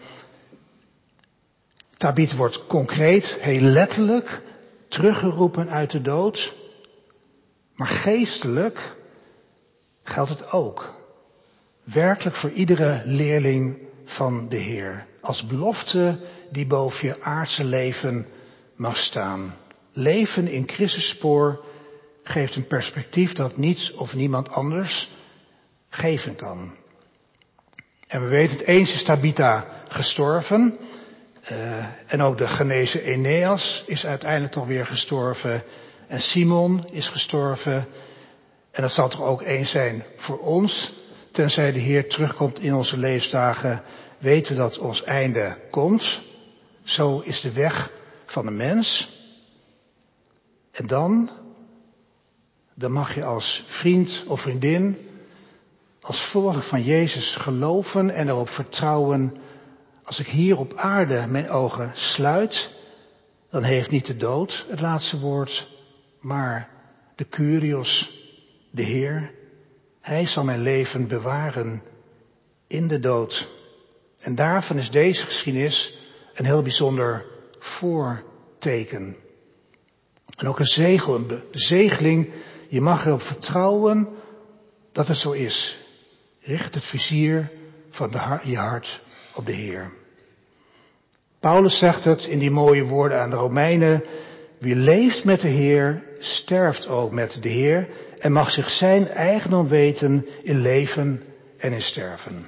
Tabitha wordt concreet, heel letterlijk, teruggeroepen uit de dood. Maar geestelijk geldt het ook. Werkelijk voor iedere leerling van de Heer. Als belofte die boven je aardse leven mag staan. Leven in Christus spoor geeft een perspectief dat niets of niemand anders geven kan. En we weten het, eens is Tabitha gestorven. Uh, en ook de genezen Eneas is uiteindelijk toch weer gestorven. En Simon is gestorven. En dat zal toch ook eens zijn voor ons. Tenzij de Heer terugkomt in onze levensdagen, weten we dat ons einde komt. Zo is de weg van de mens. En dan, dan mag je als vriend of vriendin, als volger van Jezus geloven en erop vertrouwen. Als ik hier op aarde mijn ogen sluit, dan heeft niet de dood het laatste woord, maar de Kyrios, de Heer. Hij zal mijn leven bewaren in de dood. En daarvan is deze geschiedenis een heel bijzonder voorteken. En ook een zegel, een zegeling. Je mag erop vertrouwen dat het zo is. Richt het vizier van de, je hart op de Heer. Paulus zegt het in die mooie woorden aan de Romeinen. Wie leeft met de Heer, sterft ook met de Heer en mag zich zijn eigendom weten in leven en in sterven.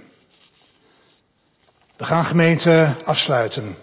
We gaan gemeente afsluiten.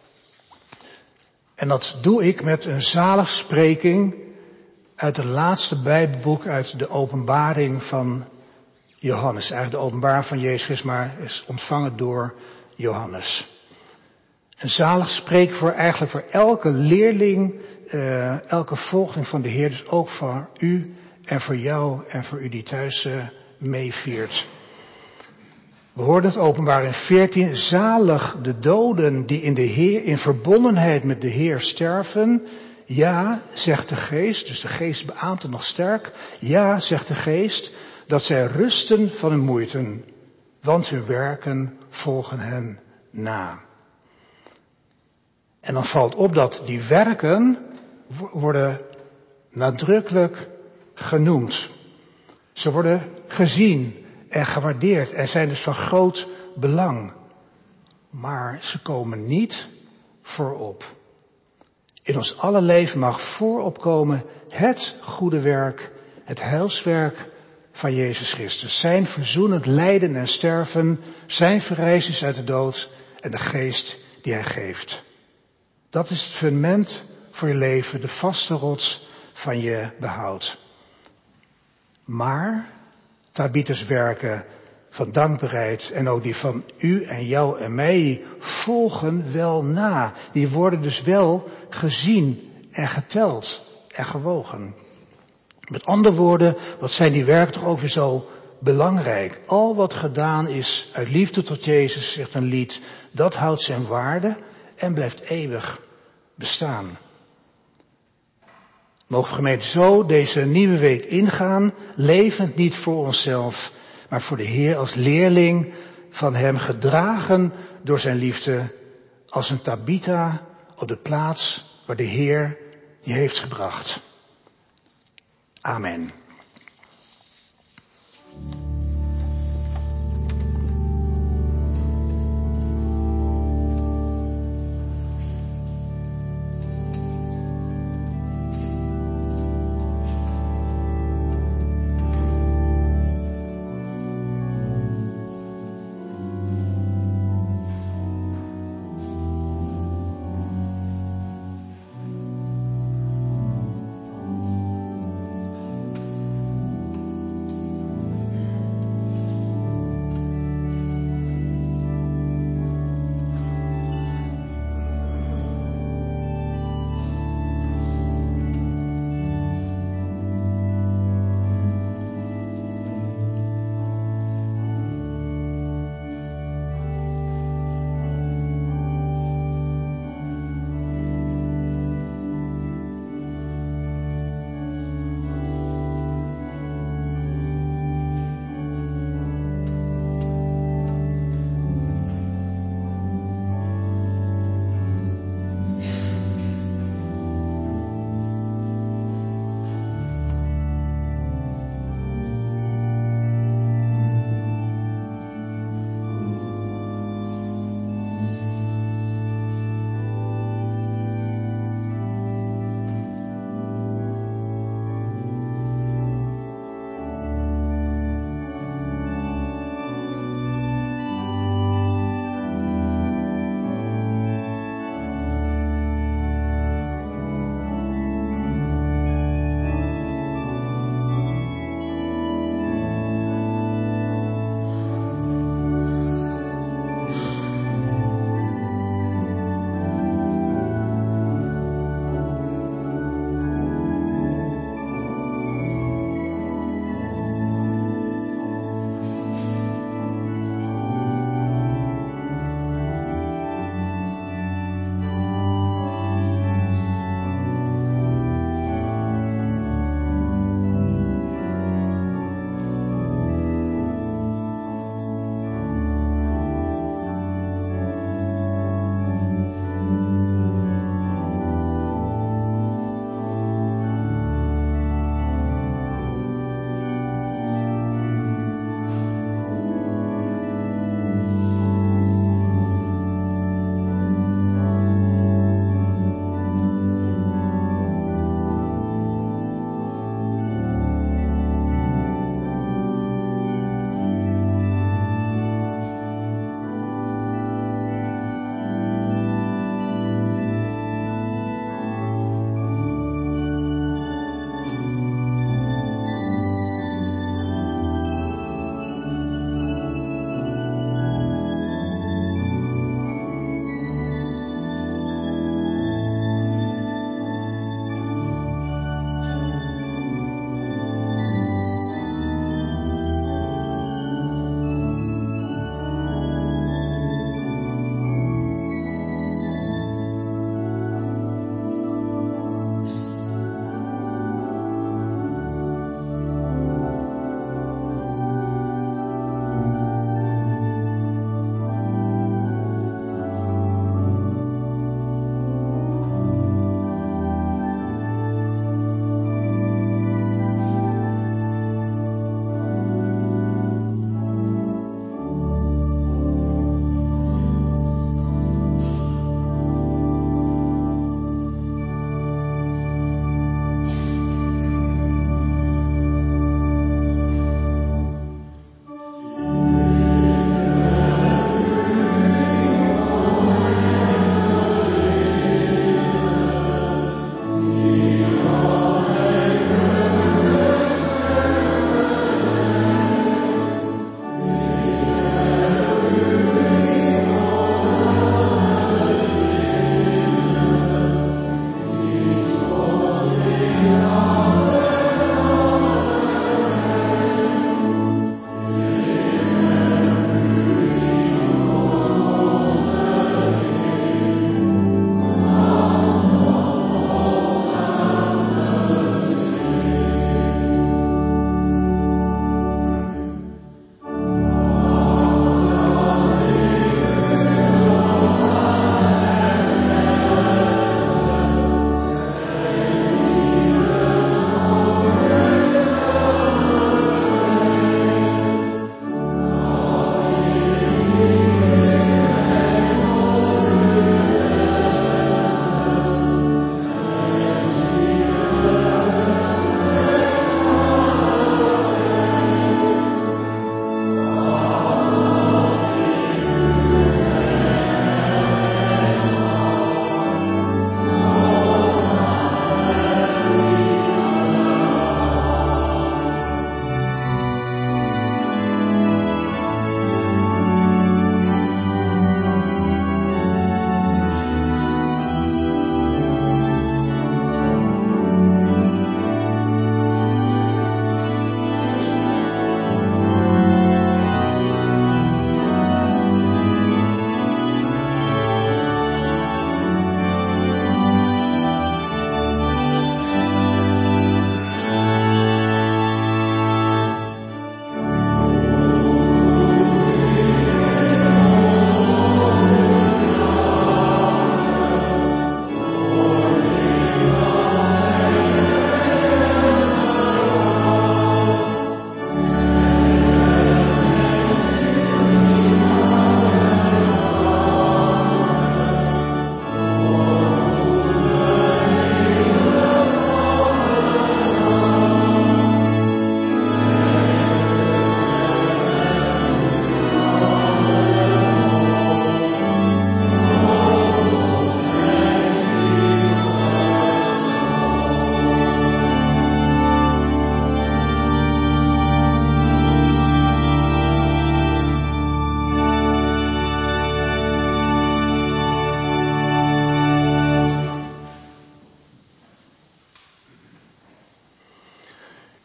En dat doe ik met een zaligspreking uit het laatste Bijbelboek, uit de Openbaring van Johannes. Eigenlijk de Openbaring van Jezus Christus, maar is ontvangen door Johannes. Een zaligspreking voor eigenlijk voor elke leerling, uh, elke volgeling van de Heer, dus ook voor u en voor jou en voor u die thuis uh, meeviert. We hoorden het Openbaring veertien, zalig de doden die in de Heer, in verbondenheid met de Heer sterven. Ja, zegt de Geest, dus de Geest beaamt het nog sterk. Ja, zegt de Geest, dat zij rusten van hun moeiten, want hun werken volgen hen na. En dan valt op dat die werken worden nadrukkelijk genoemd. Ze worden gezien en gewaardeerd en zijn dus van groot belang. Maar ze komen niet voorop. In ons alle leven mag voorop komen het goede werk, het heilswerk van Jezus Christus. Zijn verzoenend lijden en sterven, zijn verrijzenis uit de dood en de geest die hij geeft. Dat is het fundament voor je leven, de vaste rots van je behoud. Maar Tabitha's werken van dankbaarheid en ook die van u en jou en mij volgen wel na. Die worden dus wel gezien en geteld en gewogen. Met andere woorden, wat zijn die werken toch ook weer zo belangrijk. Al wat gedaan is uit liefde tot Jezus, zegt een lied, dat houdt zijn waarde en blijft eeuwig bestaan. Mogen we gemeente zo deze nieuwe week ingaan, levend niet voor onszelf, maar voor de Heer als leerling van hem, gedragen door zijn liefde, als een Tabitha op de plaats waar de Heer je heeft gebracht. Amen.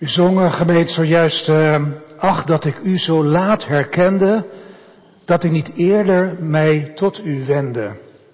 zongen, gemeente, zojuist, uh, ach, dat ik u zo laat herkende, dat ik niet eerder mij tot u wendde.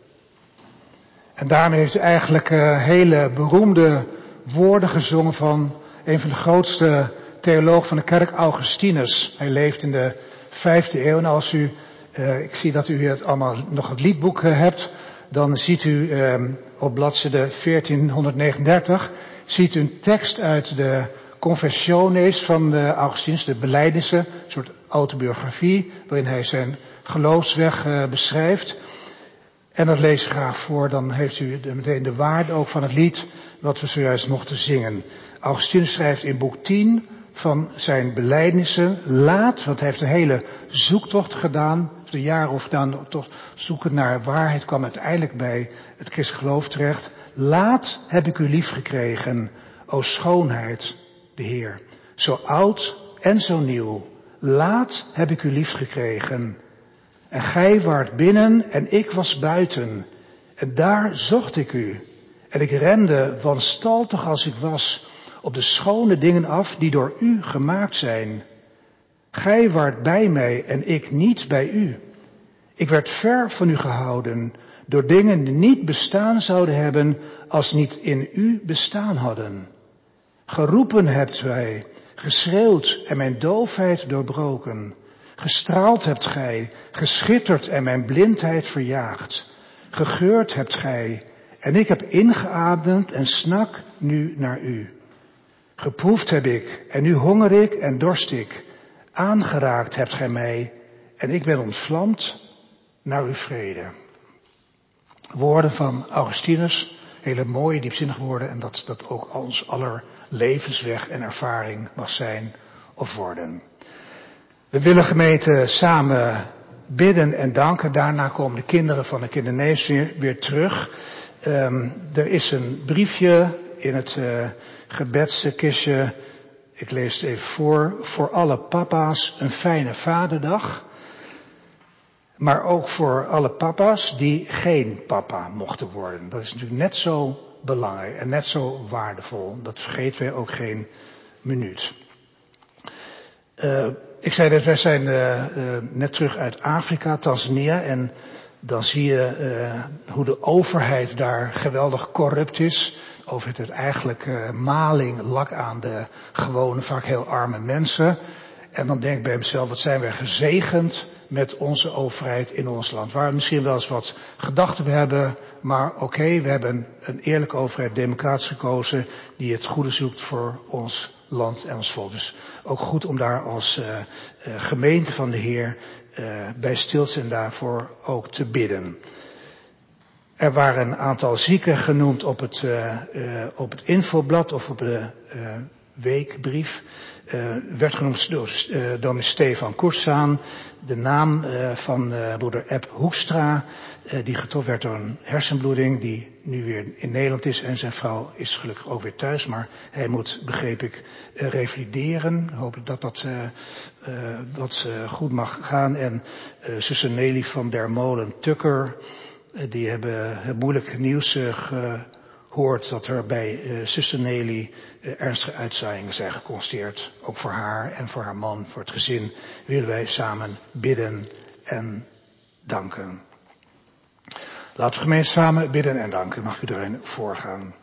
En daarmee heeft hij eigenlijk uh, hele beroemde woorden gezongen van een van de grootste theologen van de kerk, Augustinus. Hij leeft in de vijfde eeuw. En als u, uh, ik zie dat u het allemaal nog het liedboek uh, hebt, dan ziet u uh, op bladzijde veertienhonderdnegenendertig, ziet u een tekst uit de Confessiones van uh, Augustinus, de belijdenissen, een soort autobiografie, waarin hij zijn geloofsweg uh, beschrijft. En dat lees ik graag voor, dan heeft u de, meteen de waarde ook van het lied wat we zojuist mochten zingen. Augustinus schrijft in boek tien van zijn belijdenissen, laat, want hij heeft een hele zoektocht gedaan, heeft een jaar over gedaan, toch zoeken naar waarheid, kwam uiteindelijk bij het christelijk geloof terecht. Laat heb ik u lief gekregen, o schoonheid, de Heer, zo oud en zo nieuw. Laat heb ik u lief gekregen. En gij waart binnen en ik was buiten. En daar zocht ik u. En ik rende, wanstaltig als ik was, op de schone dingen af die door u gemaakt zijn. Gij waart bij mij en ik niet bij u. Ik werd ver van u gehouden door dingen die niet bestaan zouden hebben als niet in u bestaan hadden. Geroepen hebt gij, geschreeuwd en mijn doofheid doorbroken. Gestraald hebt gij, geschitterd en mijn blindheid verjaagd. Gegeurd hebt gij en ik heb ingeademd en snak nu naar u. Geproefd heb ik en nu honger ik en dorst ik. Aangeraakt hebt gij mij en ik ben ontvlamd naar uw vrede. Woorden van Augustinus, hele mooie, diepzinnige woorden, en dat dat ook ons aller levensweg en ervaring mag zijn of worden. We willen gemeente samen bidden en danken. Daarna komen de kinderen van de kindernees weer, weer terug. Um, er is een briefje in het uh, gebedskistje. Ik lees het even voor. Voor alle papa's een fijne vaderdag. Maar ook voor alle papa's die geen papa mochten worden. Dat is natuurlijk net zo belangrijk en net zo waardevol. Dat vergeten wij ook geen minuut. Uh, ik zei dat wij zijn uh, uh, net terug uit Afrika, Tanzania. En dan zie je uh, hoe de overheid daar geweldig corrupt is. De overheid heeft eigenlijk uh, maling, lak aan de gewone, vaak heel arme mensen. En dan denk ik bij mezelf, wat zijn wij gezegend met onze overheid in ons land. Waar we misschien wel eens wat gedachten hebben, maar oké, okay, we hebben een eerlijke overheid, democratisch gekozen, die het goede zoekt voor ons land en ons volk. Dus ook goed om daar als uh, uh, gemeente van de Heer uh, bij stil te zijn en daarvoor ook te bidden. Er waren een aantal zieken genoemd op het, uh, uh, op het infoblad of op de uh, weekbrief. Uh, werd genoemd door uh, dominee Stefan Koersaan. De naam uh, van uh, broeder Eb Hoekstra, uh, die getroffen werd door een hersenbloeding, die nu weer in Nederland is en zijn vrouw is gelukkig ook weer thuis, maar hij moet, begreep ik, uh, revalideren. Hopelijk dat dat uh, uh, wat uh, goed mag gaan. En uh, zuster Nelly van der Molen Tukker, uh, die hebben het moeilijk nieuws uh, gehoord dat er bij uh, zuster Nelly uh, ernstige uitzaaiingen zijn geconstateerd. Ook voor haar en voor haar man, voor het gezin, willen wij samen bidden en danken. Laten we gemeente samen bidden en danken. Mag u erin voorgaan.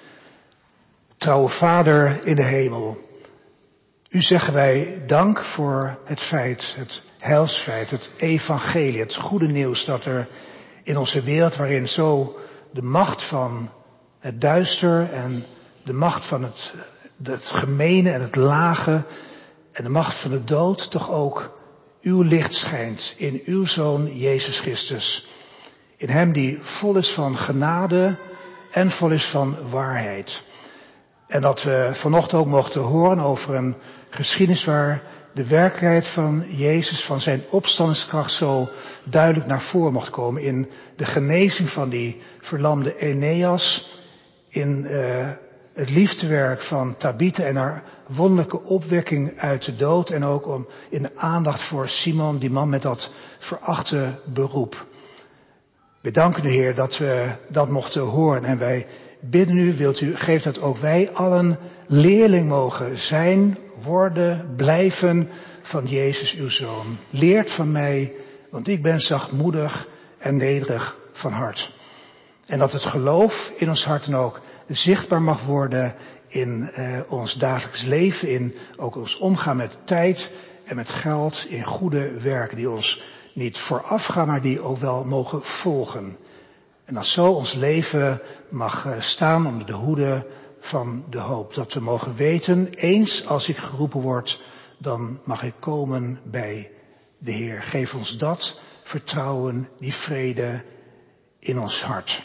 Trouwe Vader in de hemel, u zeggen wij dank voor het feit, het heilsfeit, het evangelie, het goede nieuws dat er in onze wereld, waarin zo de macht van het duister en de macht van het, het gemene en het lage en de macht van de dood toch ook uw licht schijnt in uw Zoon Jezus Christus. In hem die vol is van genade en vol is van waarheid. En dat we vanochtend ook mochten horen over een geschiedenis waar de werkelijkheid van Jezus, van zijn opstandingskracht zo duidelijk naar voren mocht komen. In de genezing van die verlamde Eneas, in uh, het liefdewerk van Tabitha en haar wonderlijke opwekking uit de dood. En ook om in de aandacht voor Simon, die man met dat verachte beroep. We danken u, Heer, dat we dat mochten horen en wij bidden u, wilt u, geeft dat ook wij allen leerling mogen zijn, worden, blijven van Jezus uw Zoon. Leert van mij, want ik ben zachtmoedig en nederig van hart. En dat het geloof in ons harten ook zichtbaar mag worden in uh, ons dagelijks leven, in ook ons omgaan met tijd en met geld, in goede werken die ons niet voorafgaan, maar die ook wel mogen volgen. En dat zo ons leven mag uh, staan onder de hoede van de hoop. Dat we mogen weten, eens als ik geroepen word, dan mag ik komen bij de Heer. Geef ons dat vertrouwen, die vrede in ons hart.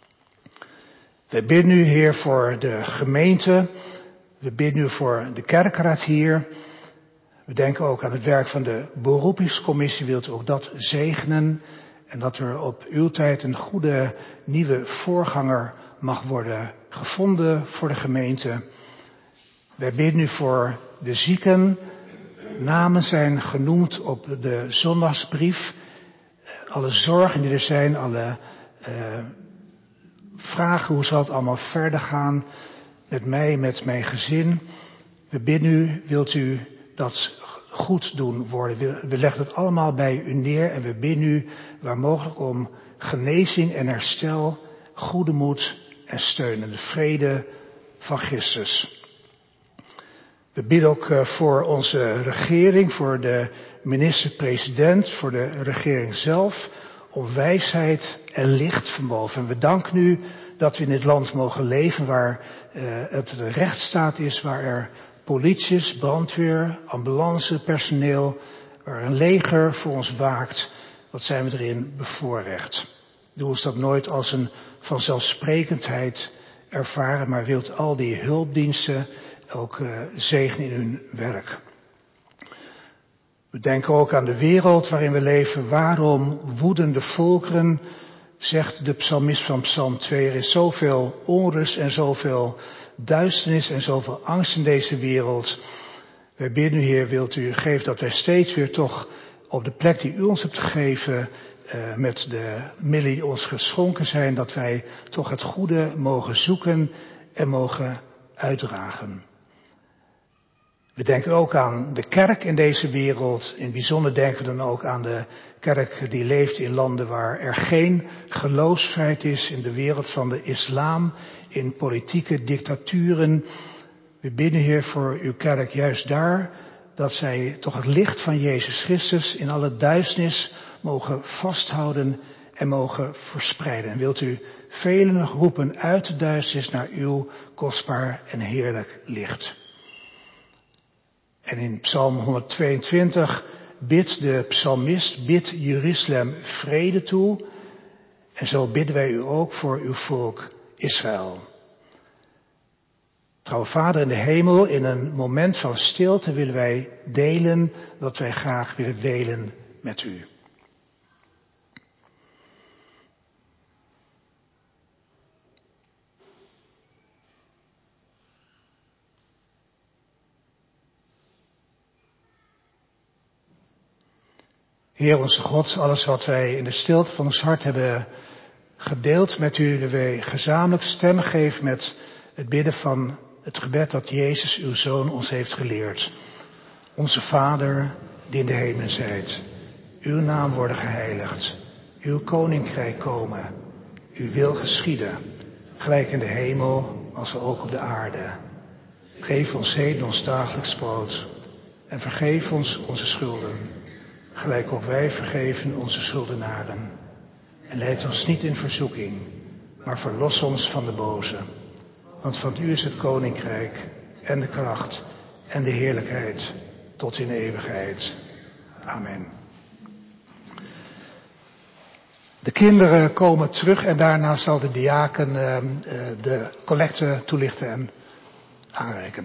We bidden u, Heer, voor de gemeente. We bidden u voor de kerkraad hier. We denken ook aan het werk van de beroepingscommissie. Wilt u ook dat zegenen? En dat er op uw tijd een goede nieuwe voorganger mag worden gevonden voor de gemeente. Wij bidden u voor de zieken. Namen zijn genoemd op de zondagsbrief. Alle zorgen die er zijn, alle uh, vragen, hoe zal het allemaal verder gaan met mij, met mijn gezin. We bidden u, wilt u dat goed doen worden. We, we leggen het allemaal bij u neer en we bidden u waar mogelijk om genezing en herstel, goede moed en steun en de vrede van Christus. We bidden ook uh, voor onze regering, voor de minister-president, voor de regering zelf, om wijsheid en licht van boven. En we danken u dat we in dit land mogen leven waar uh, het de rechtsstaat is, waar er polities, brandweer, ambulancepersoneel, waar een leger voor ons waakt. Wat zijn we erin bevoorrecht. Doe ons dat nooit als een vanzelfsprekendheid ervaren, maar wilt al die hulpdiensten ook uh, zegenen in hun werk. We denken ook aan de wereld waarin we leven. Waarom woeden de volkeren, zegt de psalmist van Psalm twee. Er is zoveel onrust en zoveel duisternis en zoveel angst in deze wereld. Wij bidden u, Heer, wilt u geven dat wij steeds weer toch op de plek die u ons hebt gegeven, uh, met de middelen die ons geschonken zijn, dat wij toch het goede mogen zoeken en mogen uitdragen. We denken ook aan de kerk in deze wereld. In het bijzonder denken we dan ook aan de kerk die leeft in landen waar er geen geloofsvrijheid is. In de wereld van de islam, in politieke dictaturen. We bidden, Heer, voor uw kerk juist daar, dat zij toch het licht van Jezus Christus in alle duisternis mogen vasthouden en mogen verspreiden. En wilt u velen roepen uit de duisternis naar uw kostbaar en heerlijk licht. En in Psalm honderdtweeëntwintig bidt de psalmist, bidt Jeruzalem vrede toe. En zo bidden wij u ook voor uw volk Israël. Trouwe Vader in de hemel, in een moment van stilte willen wij delen wat wij graag willen delen met u. Heer onze God, alles wat wij in de stilte van ons hart hebben gedeeld met u, willen wij gezamenlijk stem geven met het bidden van het gebed dat Jezus, uw Zoon, ons heeft geleerd. Onze Vader, die in de hemelen zijt, uw naam worden geheiligd, uw koninkrijk komen, uw wil geschieden, gelijk in de hemel als ook op de aarde. Geef ons heden ons dagelijks brood en vergeef ons onze schulden, gelijk ook wij vergeven onze schuldenaren. En leid ons niet in verzoeking, maar verlos ons van de boze. Want van u is het koninkrijk en de kracht en de heerlijkheid tot in eeuwigheid. Amen. De kinderen komen terug en daarna zal de diaken uh, uh, de collecte toelichten en aanreiken.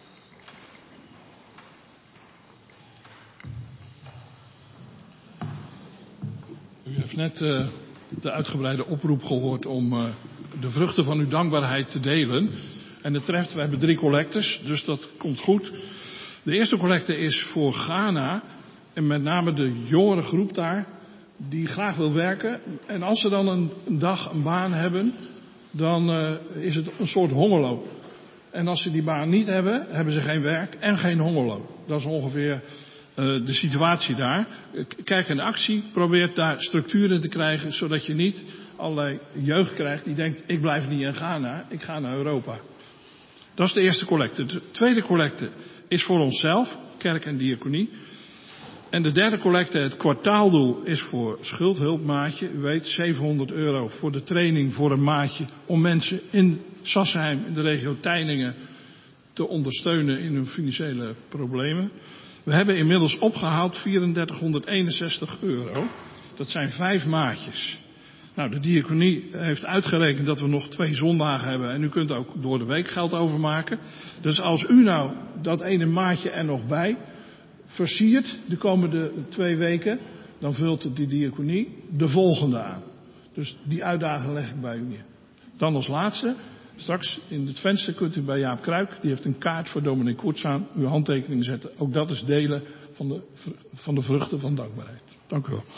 U heeft net uh, de uitgebreide oproep gehoord om uh, de vruchten van uw dankbaarheid te delen. En het treft, we hebben drie collectes, dus dat komt goed. De eerste collecte is voor Ghana en met name de jongere groep daar die graag wil werken. En als ze dan een, een dag een baan hebben, dan uh, is het een soort hongerloop. En als ze die baan niet hebben, hebben ze geen werk en geen hongerloop. Dat is ongeveer uh, de situatie daar. Kerk en Actie probeert daar structuren te krijgen, zodat je niet allerlei jeugd krijgt die denkt, ik blijf niet in Ghana, ik ga naar Europa. Dat is de eerste collecte. De tweede collecte is voor onszelf, kerk en diaconie. En de derde collecte, het kwartaaldoel, is voor schuldhulpmaatje. U weet, zevenhonderd euro voor de training voor een maatje om mensen in Sassenheim, in de regio Teiningen, te ondersteunen in hun financiële problemen. We hebben inmiddels opgehaald drieduizend euro. Dat zijn vijf maatjes. Nou, de diaconie heeft uitgerekend dat we nog twee zondagen hebben en u kunt ook door de week geld overmaken. Dus als u nou dat ene maatje er nog bij versiert de komende twee weken, dan vult de diaconie de volgende aan. Dus die uitdaging leg ik bij u neer. Dan als laatste, straks in het venster kunt u bij Jaap Kruik, die heeft een kaart voor dominee Koertsaan, uw handtekening zetten. Ook dat is delen van de, van de vruchten van dankbaarheid. Dank u wel.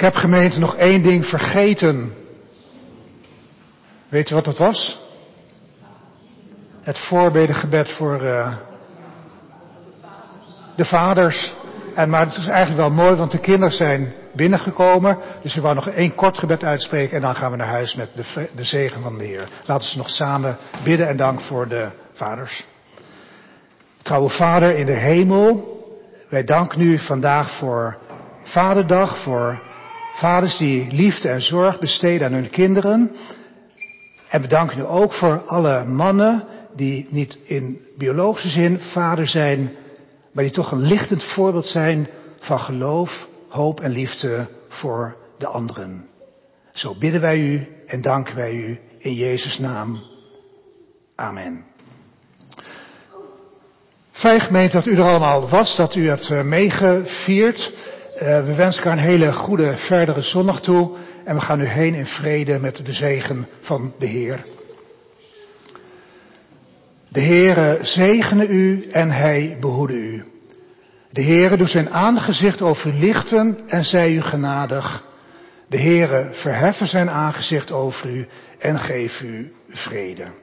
heb gemeente nog één ding vergeten. Weet je wat dat was? Het voorbedengebed voor uh, de vaders. En, maar het is eigenlijk wel mooi, want de kinderen zijn binnengekomen. Dus we wou nog één kort gebed uitspreken en dan gaan we naar huis met de, de zegen van de Heer. Laten we nog samen bidden en dank voor de vaders. Trouwe Vader in de hemel, wij danken u vandaag voor Vaderdag, voor vaders die liefde en zorg besteden aan hun kinderen. En we danken u ook voor alle mannen die niet in biologische zin vader zijn, maar die toch een lichtend voorbeeld zijn van geloof, hoop en liefde voor de anderen. Zo bidden wij u en danken wij u in Jezus' naam. Amen. Fijn gemeente dat u er allemaal was, dat u hebt uh, meegevierd. Uh, we wensen elkaar een hele goede verdere zondag toe. En we gaan nu heen in vrede met de zegen van de Heer. De Heere zegene u en hij behoede u. De Heere doet zijn aangezicht over u lichten en zij u genadig. De Heere verheffen zijn aangezicht over u en geef u vrede.